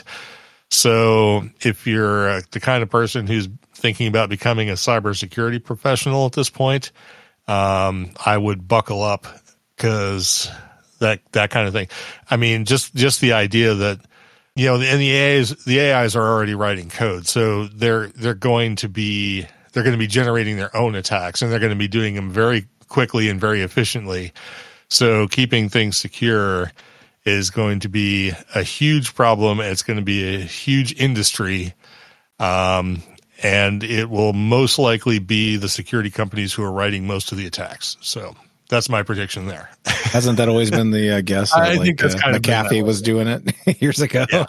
So if you're uh, the kind of person who's thinking about becoming a cybersecurity professional at this point, um, I would buckle up, because that that kind of thing. I mean, just just the idea that, you know, and the A Is the A Is are already writing code, so they're they're going to be they're going to be generating their own attacks, and they're going to be doing them very quickly and very efficiently. So keeping things secure is going to be a huge problem. It's going to be a huge industry. Um, and it will most likely be the security companies who are writing most of the attacks. So that's my prediction there. Hasn't that always been the uh, guess? I like, think that's uh, kind of McAfee was doing it years ago. Yeah.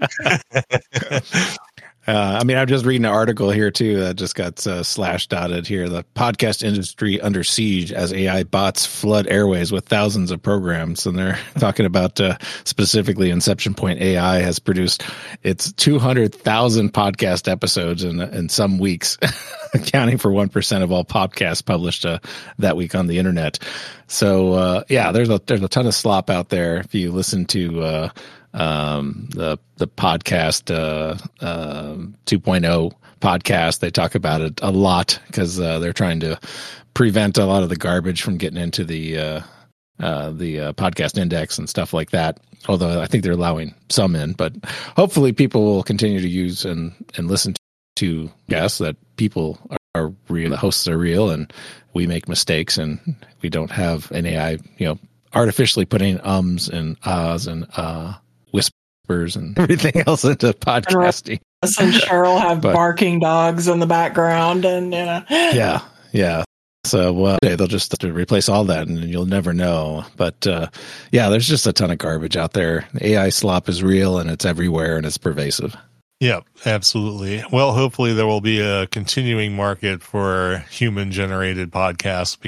Uh, I mean, I'm just reading an article here too that just got uh, slash dotted here. The podcast industry under siege as A I bots flood airways with thousands of programs, and they're talking about uh, specifically Inception Point A I has produced its two hundred thousand podcast episodes in in some weeks, accounting for one percent of all podcasts published uh, that week on the internet. So uh, yeah, there's a there's a ton of slop out there. If you listen to uh, um the the podcast uh um uh, two point oh podcast, they talk about it a lot, because uh, they're trying to prevent a lot of the garbage from getting into the uh uh the uh, podcast index and stuff like that, although I think they're allowing some in. But hopefully people will continue to use and and listen to yes that people are, are real, the hosts are real, and we make mistakes, and we don't have an A I, you know, artificially putting ums and ahs and uh whispers and everything else into podcasting. Us and Cheryl have But- barking dogs in the background, and you know, Yeah, yeah. So uh, they'll just have to replace all that, and you'll never know. But uh, yeah, there's just a ton of garbage out there. A I slop is real, and it's everywhere, and it's pervasive. Yeah, absolutely. Well, hopefully there will be a continuing market for human generated podcasts,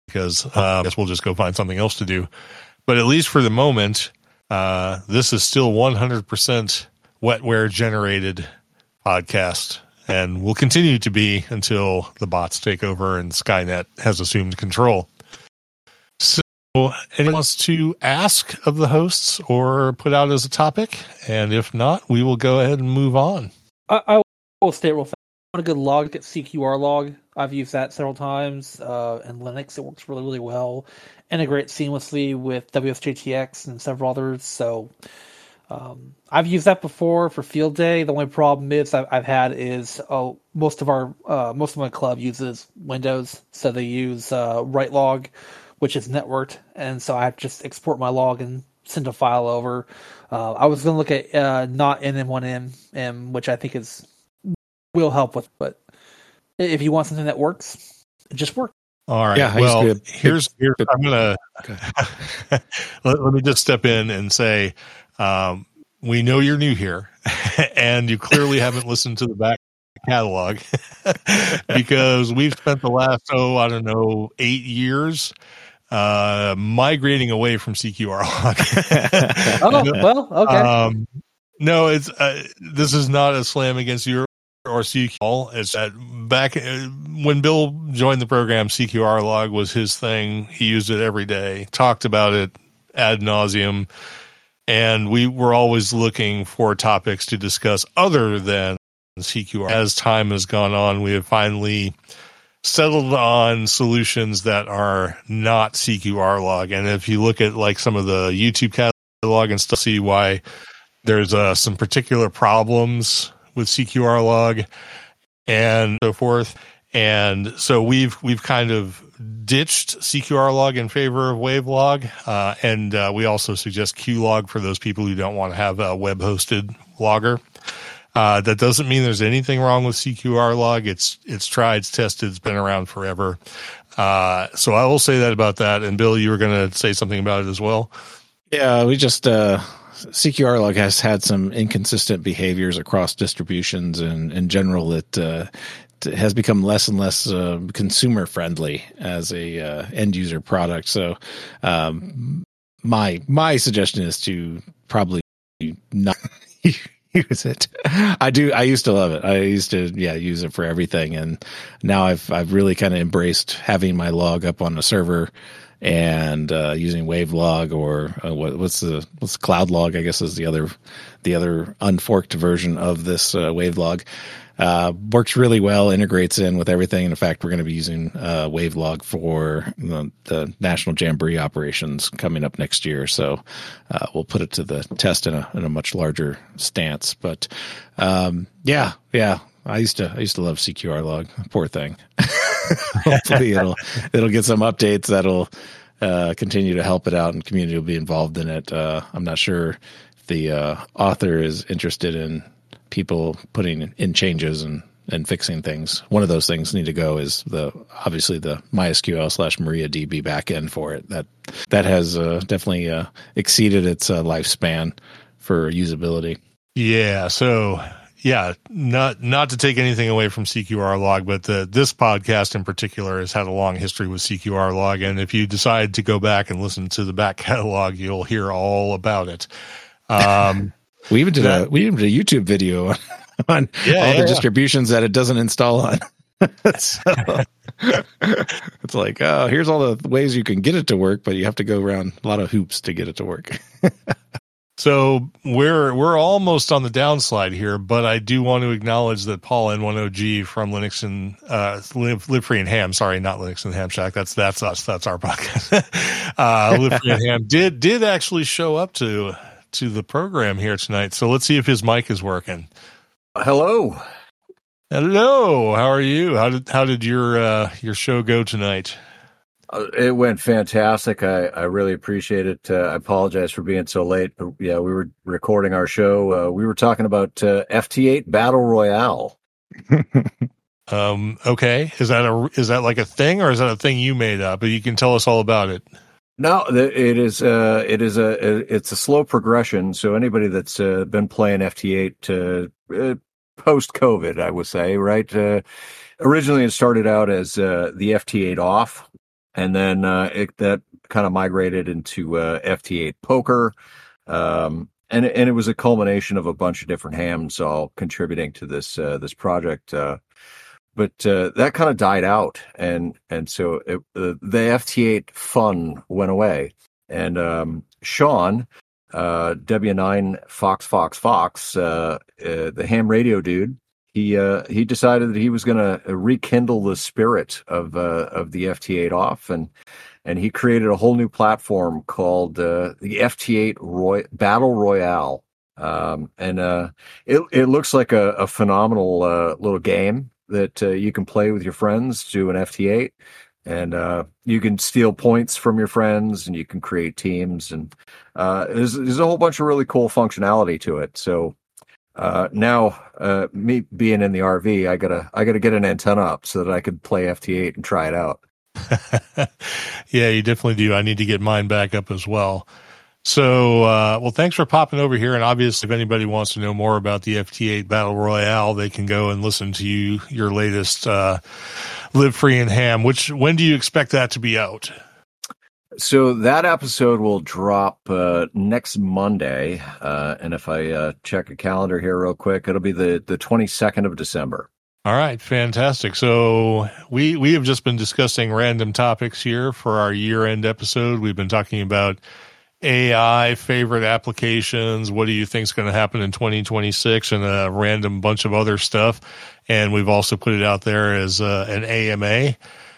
because uh, I guess we'll just go find something else to do. But at least for the moment, uh, this is still one hundred percent wetware generated podcast, and will continue to be until the bots take over and Skynet has assumed control. So anyone wants to ask of the hosts or put out as a topic? And if not, we will go ahead and move on. I, I will state real fast. I want a good log, get C Q R log. I've used that several times. Uh, in Linux, it works really, really well. Integrates seamlessly with W S J T X and several others. So um, I've used that before for field day. The only problem is I've, I've had is oh, most of our uh, most of my club uses Windows, so they use uh, WriteLog, which is networked, and so I have to just export my log and send a file over. Uh, I was going to look at uh, not N M one M, M, which I think is will help with, but if you want something that works, it just works. All right. Yeah, I well, used to be a- here's, here's I'm gonna let, let me just step in and say, um, we know you're new here, and you clearly haven't listened to the back catalog because we've spent the last oh I don't know eight years uh, migrating away from C Q R log. Oh well, okay. Um, no, it's uh, this is not a slam against you or C Q R. It's that back uh, when Bill joined the program, C Q R log was his thing. He used it every day, talked about it ad nauseum, and we were always looking for topics to discuss other than C Q R. As time has gone on, we have finally settled on solutions that are not C Q R log. And if you look at like some of the YouTube catalog and stuff, see why there's uh, some particular problems with C Q R log and so forth. And so we've we've kind of ditched C Q R log in favor of Wavelog, uh, and uh, we also suggest Qlog for those people who don't want to have a web-hosted logger. Uh, that doesn't mean there's anything wrong with C Q R log. It's it's tried, it's tested, it's been around forever. Uh, so I will say that about that. And Bill, you were going to say something about it as well. Yeah, we just uh, C Q R log has had some inconsistent behaviors across distributions, and in general, it, uh, it has become less and less uh, consumer friendly as a uh, end user product. So, um, my my suggestion is to probably not use it. I do. I used to love it. I used to, yeah, use it for everything, and now I've I've really kind of embraced having my log up on a server and uh, using Wavelog or uh, what, what's the what's Cloud Log? I guess is the other the other unforked version of this uh, Wavelog. Uh, works really well, integrates in with everything. In fact, we're going to be using uh, Wavelog for the, the National Jamboree operations coming up next year. So uh, we'll put it to the test in a in a much larger stance. But um, yeah, yeah, I used to I used to love C Q R log. Poor thing. Hopefully it'll it'll get some updates that'll uh, continue to help it out, and community will be involved in it. Uh, I'm not sure if the uh, author is interested in people putting in changes and, and fixing things. One of those things need to go is the obviously the MySQL slash MariaDB backend for it. That that has uh, definitely uh, exceeded its uh, lifespan for usability. Yeah. So yeah, not not to take anything away from C Q R log, but the, this podcast in particular has had a long history with C Q R log, and if you decide to go back and listen to the back catalog, you'll hear all about it. Um, We even did that, a we even did a YouTube video on, on yeah, all yeah, the yeah. distributions that it doesn't install on. So, it's like, oh, here's all the ways you can get it to work, but you have to go around a lot of hoops to get it to work. So we're we're almost on the downslide here, but I do want to acknowledge that Paul N ten G from Linux and uh, Live, Live Free and Ham, sorry, not Linux and Ham Shack. That's that's us. That's our podcast. uh, Live Free and Ham did did actually show up to to the program here tonight. So let's see if his mic is working. Hello. Hello. How are you? How did how did your uh, your show go tonight? Uh, it went fantastic. I, I really appreciate it. Uh, I apologize for being so late. But yeah, we were recording our show. Uh, we were talking about uh, F T eight Battle Royale. um, okay. Is that a is that like a thing, or is that a thing you made up? But you can tell us all about it. No, it is. Uh, it is a. It's a slow progression. So anybody that's uh, been playing F T eight uh, uh, post COVID, I would say, right? Uh, originally, it started out as uh, the F T eight off. and then uh, it, that kind of migrated into uh, F T eight Poker, um, and and it was a culmination of a bunch of different hams all contributing to this uh, this project. Uh, but uh, that kind of died out, and and so it, uh, the F T eight fun went away, and um, Sean. Uh, W nine Fox Fox Fox, uh, uh, the ham radio dude, he uh, he decided that he was going to rekindle the spirit of uh, of the F T eight off, and and he created a whole new platform called uh, the F T eight Roy- Battle Royale, um, and uh, it it looks like a, a phenomenal uh, little game that uh, you can play with your friends to an F T eight. And uh, you can steal points from your friends, and you can create teams, and uh, there's, there's a whole bunch of really cool functionality to it. So uh, now, uh, me being in the R V, I gotta I gotta get an antenna up so that I could play F T eight and try it out. Yeah, you definitely do. I need to get mine back up as well. So, uh, well, thanks for popping over here. And obviously, if anybody wants to know more about the F T eight Battle Royale, they can go and listen to you, your latest uh, Live Free and Ham. Which when do you expect that to be out? So that episode will drop uh, next Monday, uh, and if I uh, check a calendar here real quick, it'll be the the twenty-second of December. All right, fantastic. So we we have just been discussing random topics here for our year-end episode. We've been talking about A I, favorite applications, what do you think is going to happen in twenty twenty-six, and a random bunch of other stuff. And we've also put it out there as uh, an A M A.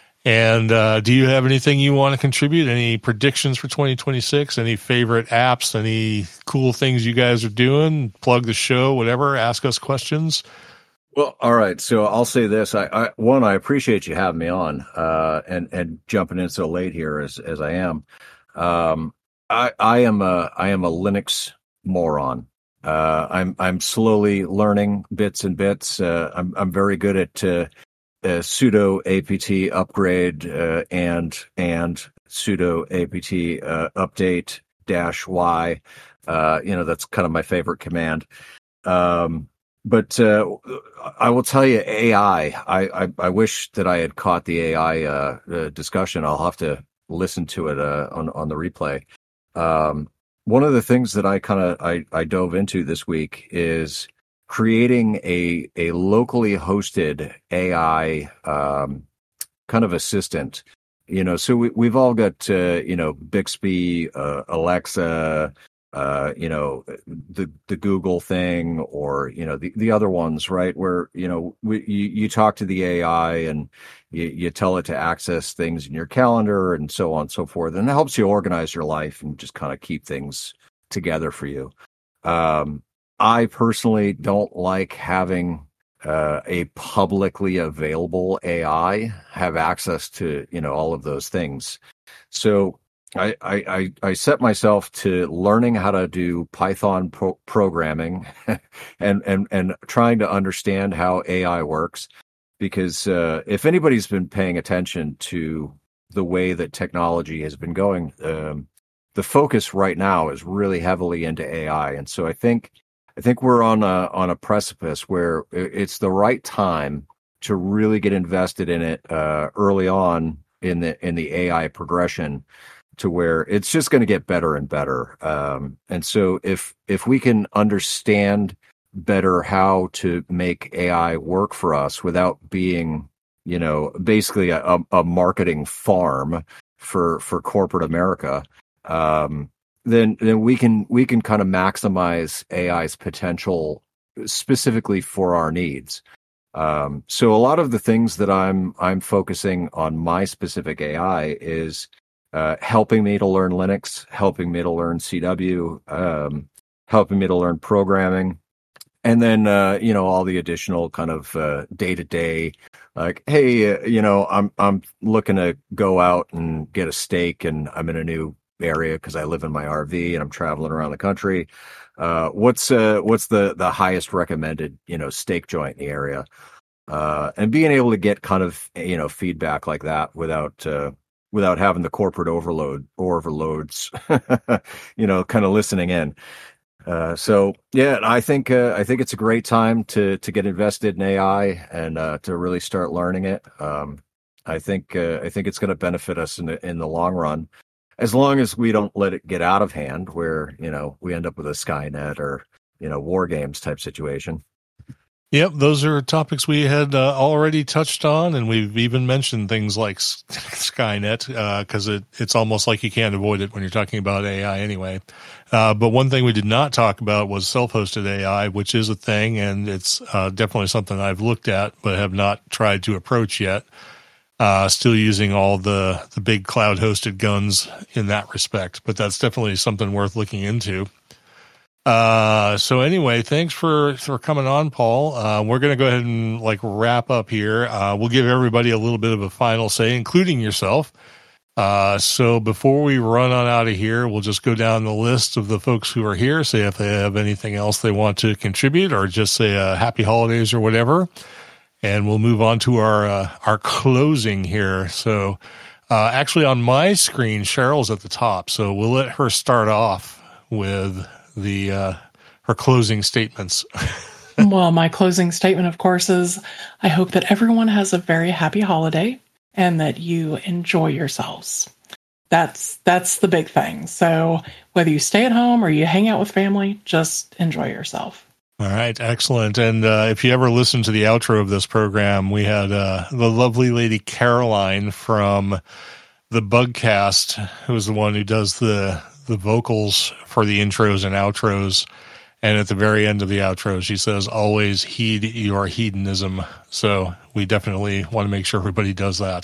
And uh, do you have anything you want to contribute? Any predictions for twenty twenty-six? Any favorite apps? Any cool things you guys are doing? Plug the show, whatever. Ask us questions. Well, all right. So I'll say this. I, I one, I appreciate you having me on uh, and and jumping in so late here as as I am. Um, I, I am a I am a Linux moron. Uh, I'm I'm slowly learning bits and bits. Uh, I'm I'm very good at uh, uh, sudo apt upgrade uh, and and sudo apt uh, update dash y. Uh, you know, that's kind of my favorite command. Um, but uh, I will tell you, A I. I, I I wish that I had caught the A I uh, uh, discussion. I'll have to listen to it uh, on on the replay. Um, one of the things that I kind of I, I dove into this week is creating a a locally hosted A I um, kind of assistant. You know, so we we've all got uh, you know Bixby, uh, Alexa, uh, you know the the Google thing, or you know the the other ones, right? Where you know we, you you talk to the A I and you, you tell it to access things in your calendar and so on and so forth, and it helps you organize your life and just kind of keep things together for you. Um, I personally don't like having uh, a publicly available A I have access to, you know, all of those things. So I, I, I set myself to learning how to do Python pro- programming and, and, and trying to understand how A I works. Because uh, if anybody's been paying attention to the way that technology has been going, um, the focus right now is really heavily into A I. And so I think I think we're on a on a precipice where it's the right time to really get invested in it uh, early on in the in the A I progression, to where it's just going to get better and better. Um, and so if if we can understand better how to make A I work for us without being, you know, basically a, a marketing farm for for corporate America, um, then then we can we can kind of maximize A I's potential specifically for our needs. Um, so a lot of the things that I'm I'm focusing on my specific A I is uh, helping me to learn Linux, helping me to learn C W, um, helping me to learn programming, and then uh, you know all the additional kind of day to day, like, hey, uh, you know, I'm I'm looking to go out and get a steak, and I'm in a new area because I live in my R V and I'm traveling around the country. Uh, what's uh, what's the the highest recommended, you know, steak joint in the area? Uh, and being able to get kind of, you know, feedback like that without uh, without having the corporate overload or overloads, you know, kind of listening in. Uh, so yeah, I think uh, I think it's a great time to to get invested in A I and uh, to really start learning it. Um, I think uh, I think it's going to benefit us in the in the long run, as long as we don't let it get out of hand, where you know we end up with a Skynet or you know war games type situation. Yep, those are topics we had uh, already touched on, and we've even mentioned things like Skynet, because uh, it, it's almost like you can't avoid it when you're talking about A I anyway. Uh, but one thing we did not talk about was self-hosted A I, which is a thing, and it's uh, definitely something I've looked at but have not tried to approach yet. Uh, still using all the, the big cloud-hosted guns in that respect, but that's definitely something worth looking into. Uh, so anyway, thanks for, for coming on, Paul. Uh, we're going to go ahead and like wrap up here. Uh, we'll give everybody a little bit of a final say, including yourself. Uh, so before we run on out of here, we'll just go down the list of the folks who are here, say if they have anything else they want to contribute or just say uh, happy holidays or whatever. And we'll move on to our, uh, our closing here. So, uh, actually on my screen, Cheryl's at the top. So we'll let her start off with the uh, her closing statements. Well, my closing statement, of course, is I hope that everyone has a very happy holiday and that you enjoy yourselves. That's that's the big thing. So whether you stay at home or you hang out with family, just enjoy yourself. All right, excellent. And uh, if you ever listen to the outro of this program, we had uh, the lovely lady Caroline from the Bugcast, who is the one who does the the vocals for the intros and outros. And at the very end of the outro, she says, always heed your hedonism. So we definitely want to make sure everybody does that.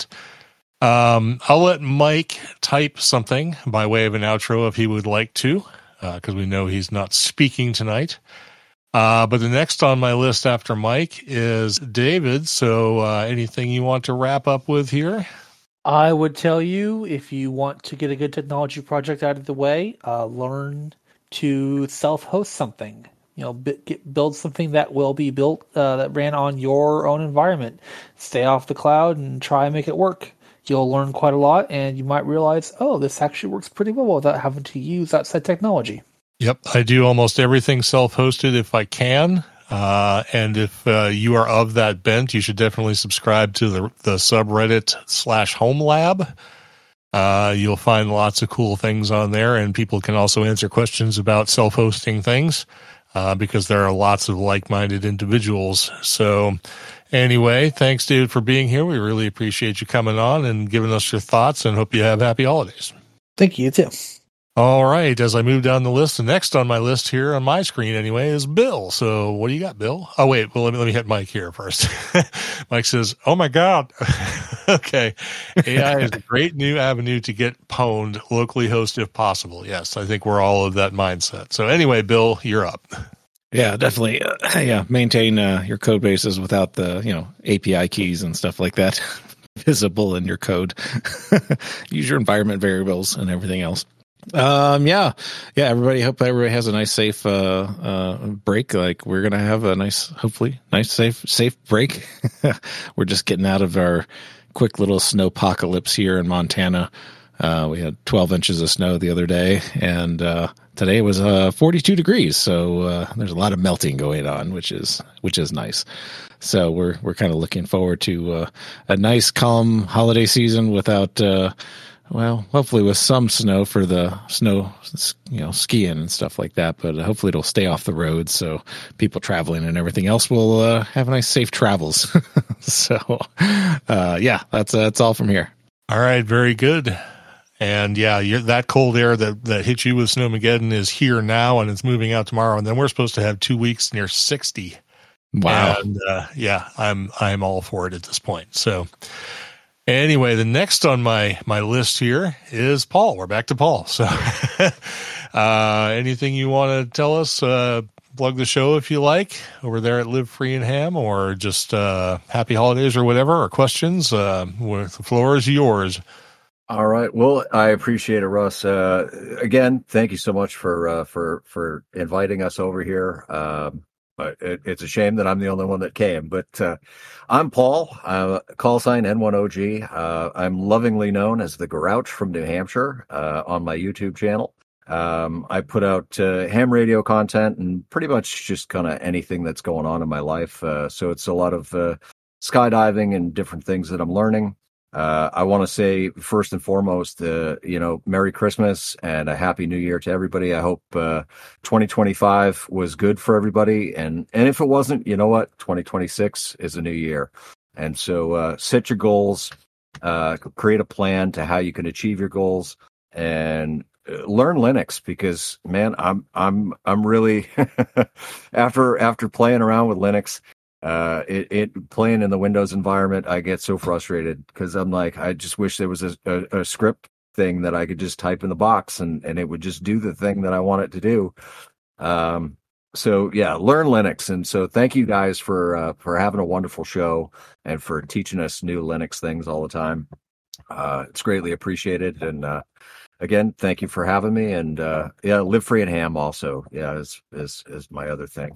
Um, I'll let Mike type something by way of an outro if he would like to, because uh, we know he's not speaking tonight. Uh, but the next on my list after Mike is David. So uh, anything you want to wrap up with here? I would tell you, if you want to get a good technology project out of the way, uh, learn to self-host something. You know, b- get, build something that will be built uh, that ran on your own environment. Stay off the cloud and try and make it work. You'll learn quite a lot, and you might realize, oh, this actually works pretty well without having to use outside technology. Yep, I do almost everything self-hosted if I can. Uh, and if uh, you are of that bent, you should definitely subscribe to the, the subreddit slash home lab. Uh, you'll find lots of cool things on there, and people can also answer questions about self-hosting things uh, because there are lots of like-minded individuals. So anyway, thanks, David, for being here. We really appreciate you coming on and giving us your thoughts, and hope you have happy holidays. Thank you, too. All right, as I move down the list, the next on my list here on my screen anyway is Bill. So what do you got, Bill? Oh, wait, well, let me, let me hit Mike here first. Mike says, oh my God. Okay. A I is a great new avenue to get pwned, locally hosted if possible. Yes, I think we're all of that mindset. So anyway, Bill, you're up. Yeah, definitely. Uh, yeah, maintain uh, your code bases without the, you know, A P I keys and stuff like that visible in your code. Use your environment variables and everything else. Um, yeah, yeah, everybody, hope everybody has a nice, safe, uh, uh, break. Like we're going to have a nice, hopefully nice, safe, safe break. We're just getting out of our quick little snowpocalypse here in Montana. Uh, we had twelve inches of snow the other day, and, uh, today was, uh, forty-two degrees. So, uh, there's a lot of melting going on, which is, which is nice. So we're, we're kind of looking forward to, uh, a nice, calm holiday season without, uh, well, hopefully with some snow for the snow, you know, skiing and stuff like that. But hopefully it'll stay off the roads so people traveling and everything else will uh, have nice, safe travels. So, uh, yeah, that's uh, that's all from here. All right, very good. And yeah, you're, that cold air that, that hit you with Snowmageddon is here now, and it's moving out tomorrow. And then we're supposed to have two weeks near sixty. Wow. And uh, yeah, I'm I'm all for it at this point. So. Anyway, the next on my, my list here is Paul. We're back to Paul. So, uh, anything you want to tell us, uh, plug the show if you like over there at Live Free and Ham, or just, uh, happy holidays or whatever, or questions, uh, the floor is yours. All right. Well, I appreciate it, Russ. Uh, again, thank you so much for, uh, for, for inviting us over here. Um, But it, it's a shame that I'm the only one that came. But uh, I'm Paul, uh, call sign N one O G. Uh, I'm lovingly known as the Grouch from New Hampshire uh, on my YouTube channel. Um, I put out uh, ham radio content and pretty much just kind of anything that's going on in my life. Uh, so it's a lot of uh, skydiving and different things that I'm learning. Uh, I want to say first and foremost, uh, you know, Merry Christmas and a Happy New Year to everybody. I hope uh, twenty twenty-five was good for everybody, and and if it wasn't, you know what, twenty twenty-six is a new year, and so uh, set your goals, uh, create a plan to how you can achieve your goals, and learn Linux, because man, I'm I'm I'm really after after playing around with Linux. Uh, it, it playing in the Windows environment, I get so frustrated because I'm like, I just wish there was a, a, a script thing that I could just type in the box and, and it would just do the thing that I want it to do. Um, so yeah, learn Linux. And so thank you guys for, uh, for having a wonderful show and for teaching us new Linux things all the time. Uh, it's greatly appreciated. And, uh, again, thank you for having me. And, uh, yeah, live free and ham also. Yeah, is, is, is my other thing.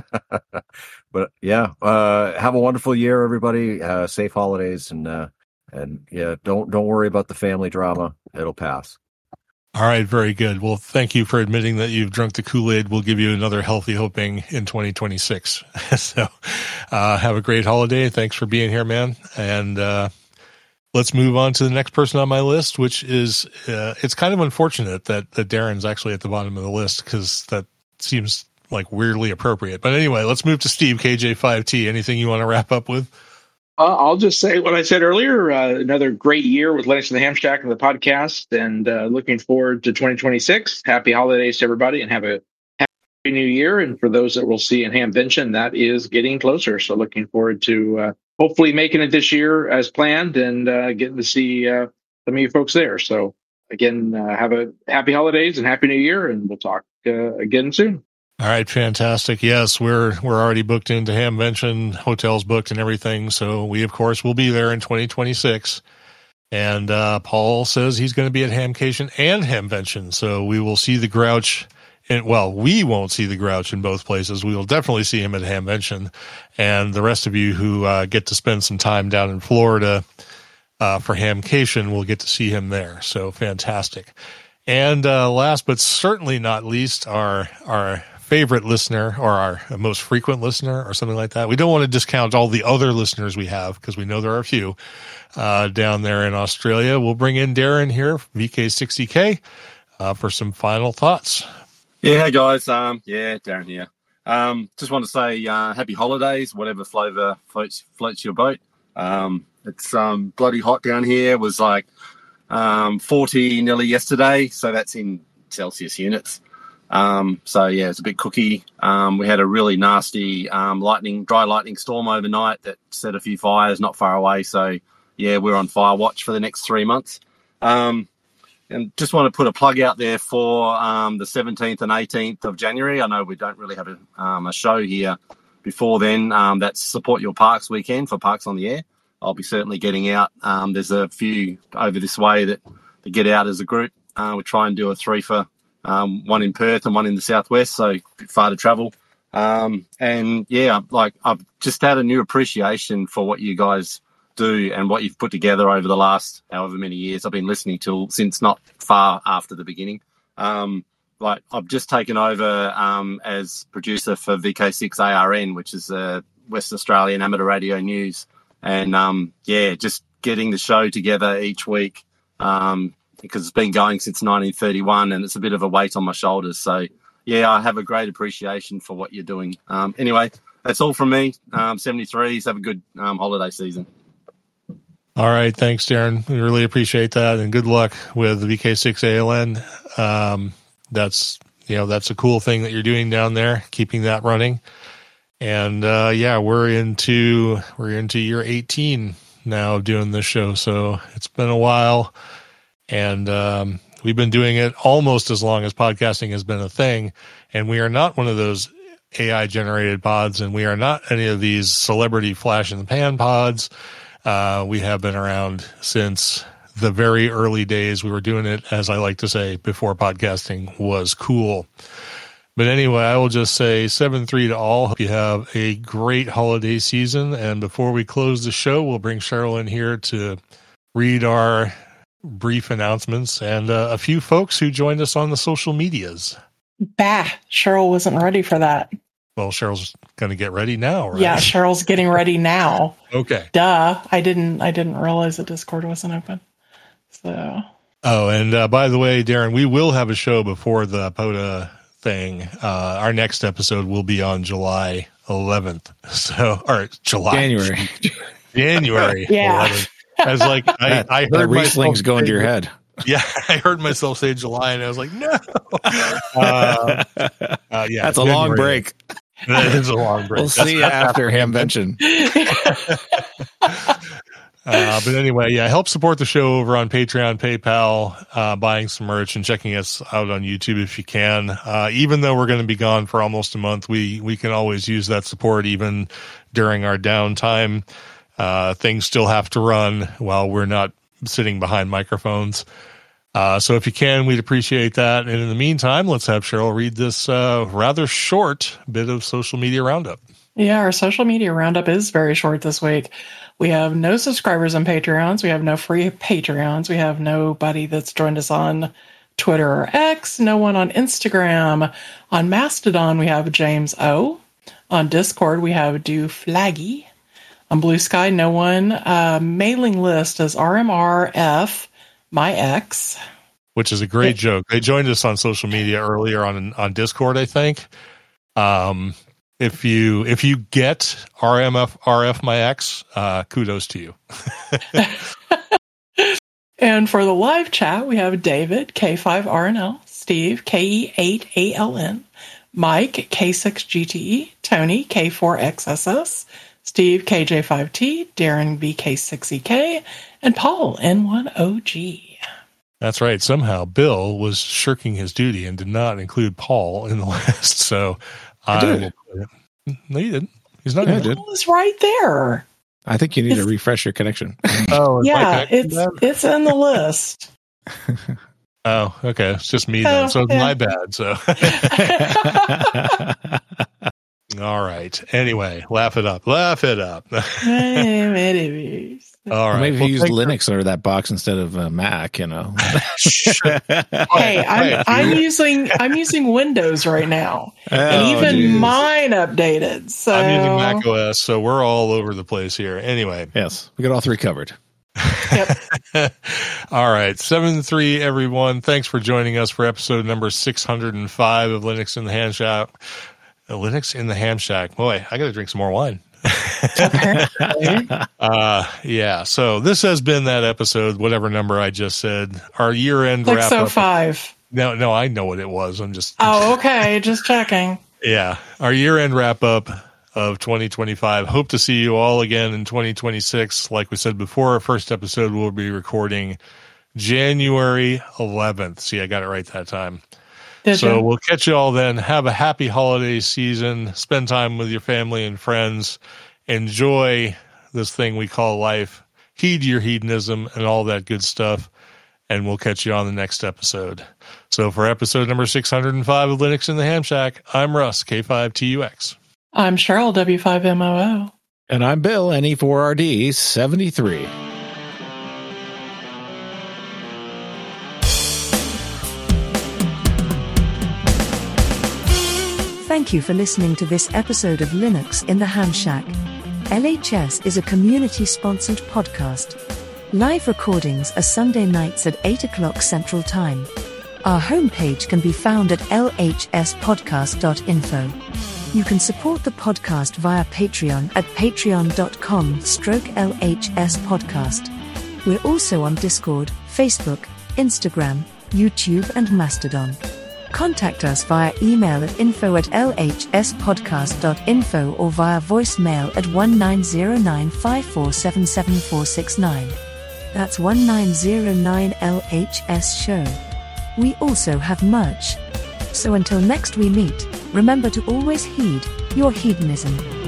But yeah, uh, have a wonderful year, everybody. Uh, safe holidays. And, uh, and yeah, don't, don't worry about the family drama. It'll pass. All right. Very good. Well, thank you for admitting that you've drunk the Kool-Aid. We'll give you another healthy hoping in twenty twenty-six. So, uh, have a great holiday. Thanks for being here, man. And, uh, let's move on to the next person on my list, which is, uh, it's kind of unfortunate that, that Darren's actually at the bottom of the list because that seems like weirdly appropriate. But anyway, let's move to Steve, K J five T. Anything you want to wrap up with? Uh, I'll just say what I said earlier, uh, another great year with Linux in the Ham Shack and the podcast, and uh, looking forward to twenty twenty-six. Happy holidays to everybody, and have a happy new year. And for those that we'll see in Hamvention, that is getting closer. So looking forward to uh, hopefully making it this year as planned and uh, getting to see uh, some of you folks there. So again, uh, have a happy holidays and happy new year, and we'll talk uh, again soon. All right, fantastic. Yes, we're we're already booked into Hamvention, hotels booked and everything. So we, of course, will be there in twenty twenty-six. And uh, Paul says he's going to be at Hamcation and Hamvention. So we will see the Grouch. And, well, we won't see the Grouch in both places. We will definitely see him at Hamvention. And the rest of you who uh, get to spend some time down in Florida uh, for Hamcation will get to see him there. So fantastic. And uh, last but certainly not least, our our favorite listener, or our most frequent listener, or something like that. We don't want to discount all the other listeners we have, because we know there are a few uh, down there in Australia. We'll bring in Darren here, V K sixty K, uh, for some final thoughts. Yeah, hey guys. Um, yeah, Darren here. Um, just want to say uh, happy holidays, whatever flavour floats, floats your boat. Um, it's um, bloody hot down here. It was like um, forty nearly yesterday, so that's in Celsius units. Um, so yeah, it's a bit cookie. Um, we had a really nasty, um, lightning, dry lightning storm overnight that set a few fires not far away. So yeah, we're on fire watch for the next three months. Um, and just want to put a plug out there for, um, the seventeenth and eighteenth of January. I know we don't really have a, um, a show here before then. Um, that's Support Your Parks weekend for Parks on the Air. I'll be certainly getting out. Um, there's a few over this way that, that get out as a group. Uh, we try and do a three for, Um, one in Perth and one in the southwest, so a bit far to travel. Um, and yeah, like I've just had a new appreciation for what you guys do and what you've put together over the last however many years. I've been listening to since not far after the beginning. Um, like I've just taken over um, as producer for V K six A R N, which is uh, West Australian Amateur Radio News. And um, yeah, just getting the show together each week. Um, because it's been going since nineteen thirty-one and it's a bit of a weight on my shoulders. So, yeah, I have a great appreciation for what you're doing. Um, anyway, that's all from me. Um, seventy-threes, have a good um, holiday season. All right. Thanks, Darren. We really appreciate that. And good luck with V K six A L N. Um, that's, you know, that's a cool thing that you're doing down there, keeping that running. And, uh, yeah, we're into, we're into year eighteen now doing this show. So it's been a while. And um, we've been doing it almost as long as podcasting has been a thing. And we are not one of those A I-generated pods, and we are not any of these celebrity flash in the pan pods. Uh, we have been around since the very early days. We were doing it, as I like to say, before podcasting was cool. But anyway, I will just say seven three to all. Hope you have a great holiday season. And before we close the show, we'll bring Cheryl in here to read our brief announcements and uh, a few folks who joined us on the social medias. Bah, Cheryl wasn't ready for that. Well, Cheryl's going to get ready now, right? Yeah, Cheryl's getting ready now. Okay. Duh. I didn't I didn't realize the Discord wasn't open. So Oh, and uh, by the way, Darren, we will have a show before the POTA thing. Uh, our next episode will be on July eleventh. So, or July. January. January. Yeah. eleventh. I was like, I, that, I that heard Riesling's going to your head. Yeah, I heard myself say July, and I was like, no. Uh, uh, yeah, That's a January. long break. That is a long break. We'll see you after Hamvention. Uh, but anyway, yeah, help support the show over on Patreon, PayPal, uh, buying some merch and checking us out on YouTube if you can. Uh, even though we're going to be gone for almost a month, we, we can always use that support even during our downtime. Uh, things still have to run while we're not sitting behind microphones. Uh, so if you can, we'd appreciate that. And in the meantime, let's have Cheryl read this, uh, rather short bit of social media roundup. yeah, our social media roundup is very short this week. We have no subscribers on Patreons. We have no free Patreons. We have nobody that's joined us on Twitter or X. No one on Instagram. On Mastodon, we have James O. On Discord, we have Do Flaggy. On Blue Sky, no one. Uh, mailing list is R M R F, my ex. Which is a great joke. They joined us on social media earlier on on Discord, I think. Um, if you if you get R M F R F my ex, uh, kudos to you. And for the live chat, we have David K five R N L, Steve K E eight A L N, Mike K six G T E, Tony K four X S S, Steve K J five T, Darren V K six E K, and Paul N one O G. That's right. Somehow Bill was shirking his duty and did not include Paul in the list. So I, I did. will put it. No, you didn't. He's not. Yeah, I in did. Paul is right there. I think you need It's- to refresh your connection. Oh, is my Yeah, connection it's bad? it's in the list. Oh, okay. It's just me then. Oh, So it's yeah. my bad. So all right. Anyway, laugh it up. Laugh it up. All Or right. maybe Well, if you use thank you. Linux under that box instead of uh, Mac, you know. Hey, I'm I'm using I'm using Windows right now, and Oh, even geez. mine updated. So I'm using Mac O S, so we're all over the place here. Anyway. Yes, we got all three covered. Yep. All right. seven three, everyone. Thanks for joining us for episode number six hundred five of Linux in the Ham Shack. Uh, Linux in the Ham Shack. Boy, I got to drink some more wine. uh, yeah. So this has been that episode, whatever number I just said. Our year end wrap six oh up. five. No, no, I know what it was. I'm just. Oh, okay. Just checking. Yeah. Our year end wrap up of twenty twenty-five. Hope to see you all again in twenty twenty-six. Like we said before, our first episode we'll be recording January eleventh. See, I got it right that time. Did so you? we'll catch you all then. Have a happy holiday season. Spend time with your family and friends. Enjoy this thing we call life. Heed your hedonism and all that good stuff. And we'll catch you on the next episode. So for episode number six hundred five of Linux in the Ham Shack, I'm Russ, K five T U X. I'm Cheryl, W five M O O. And I'm Bill, N E four R D seventy-three. Thank you for listening to this episode of Linux in the Ham Shack. L H S is a community-sponsored podcast. Live recordings are Sunday nights at eight o'clock Central Time. Our homepage can be found at l h s podcast dot info. You can support the podcast via Patreon at patreon.com stroke LHS podcast. We're also on Discord, Facebook, Instagram, YouTube and Mastodon. Contact us via email at info at l h s podcast dot info or via voicemail at one nine zero nine five four seven seven four six nine. That's one nine zero nine L H S show. We also have merch. So until next we meet, remember to always heed your hedonism.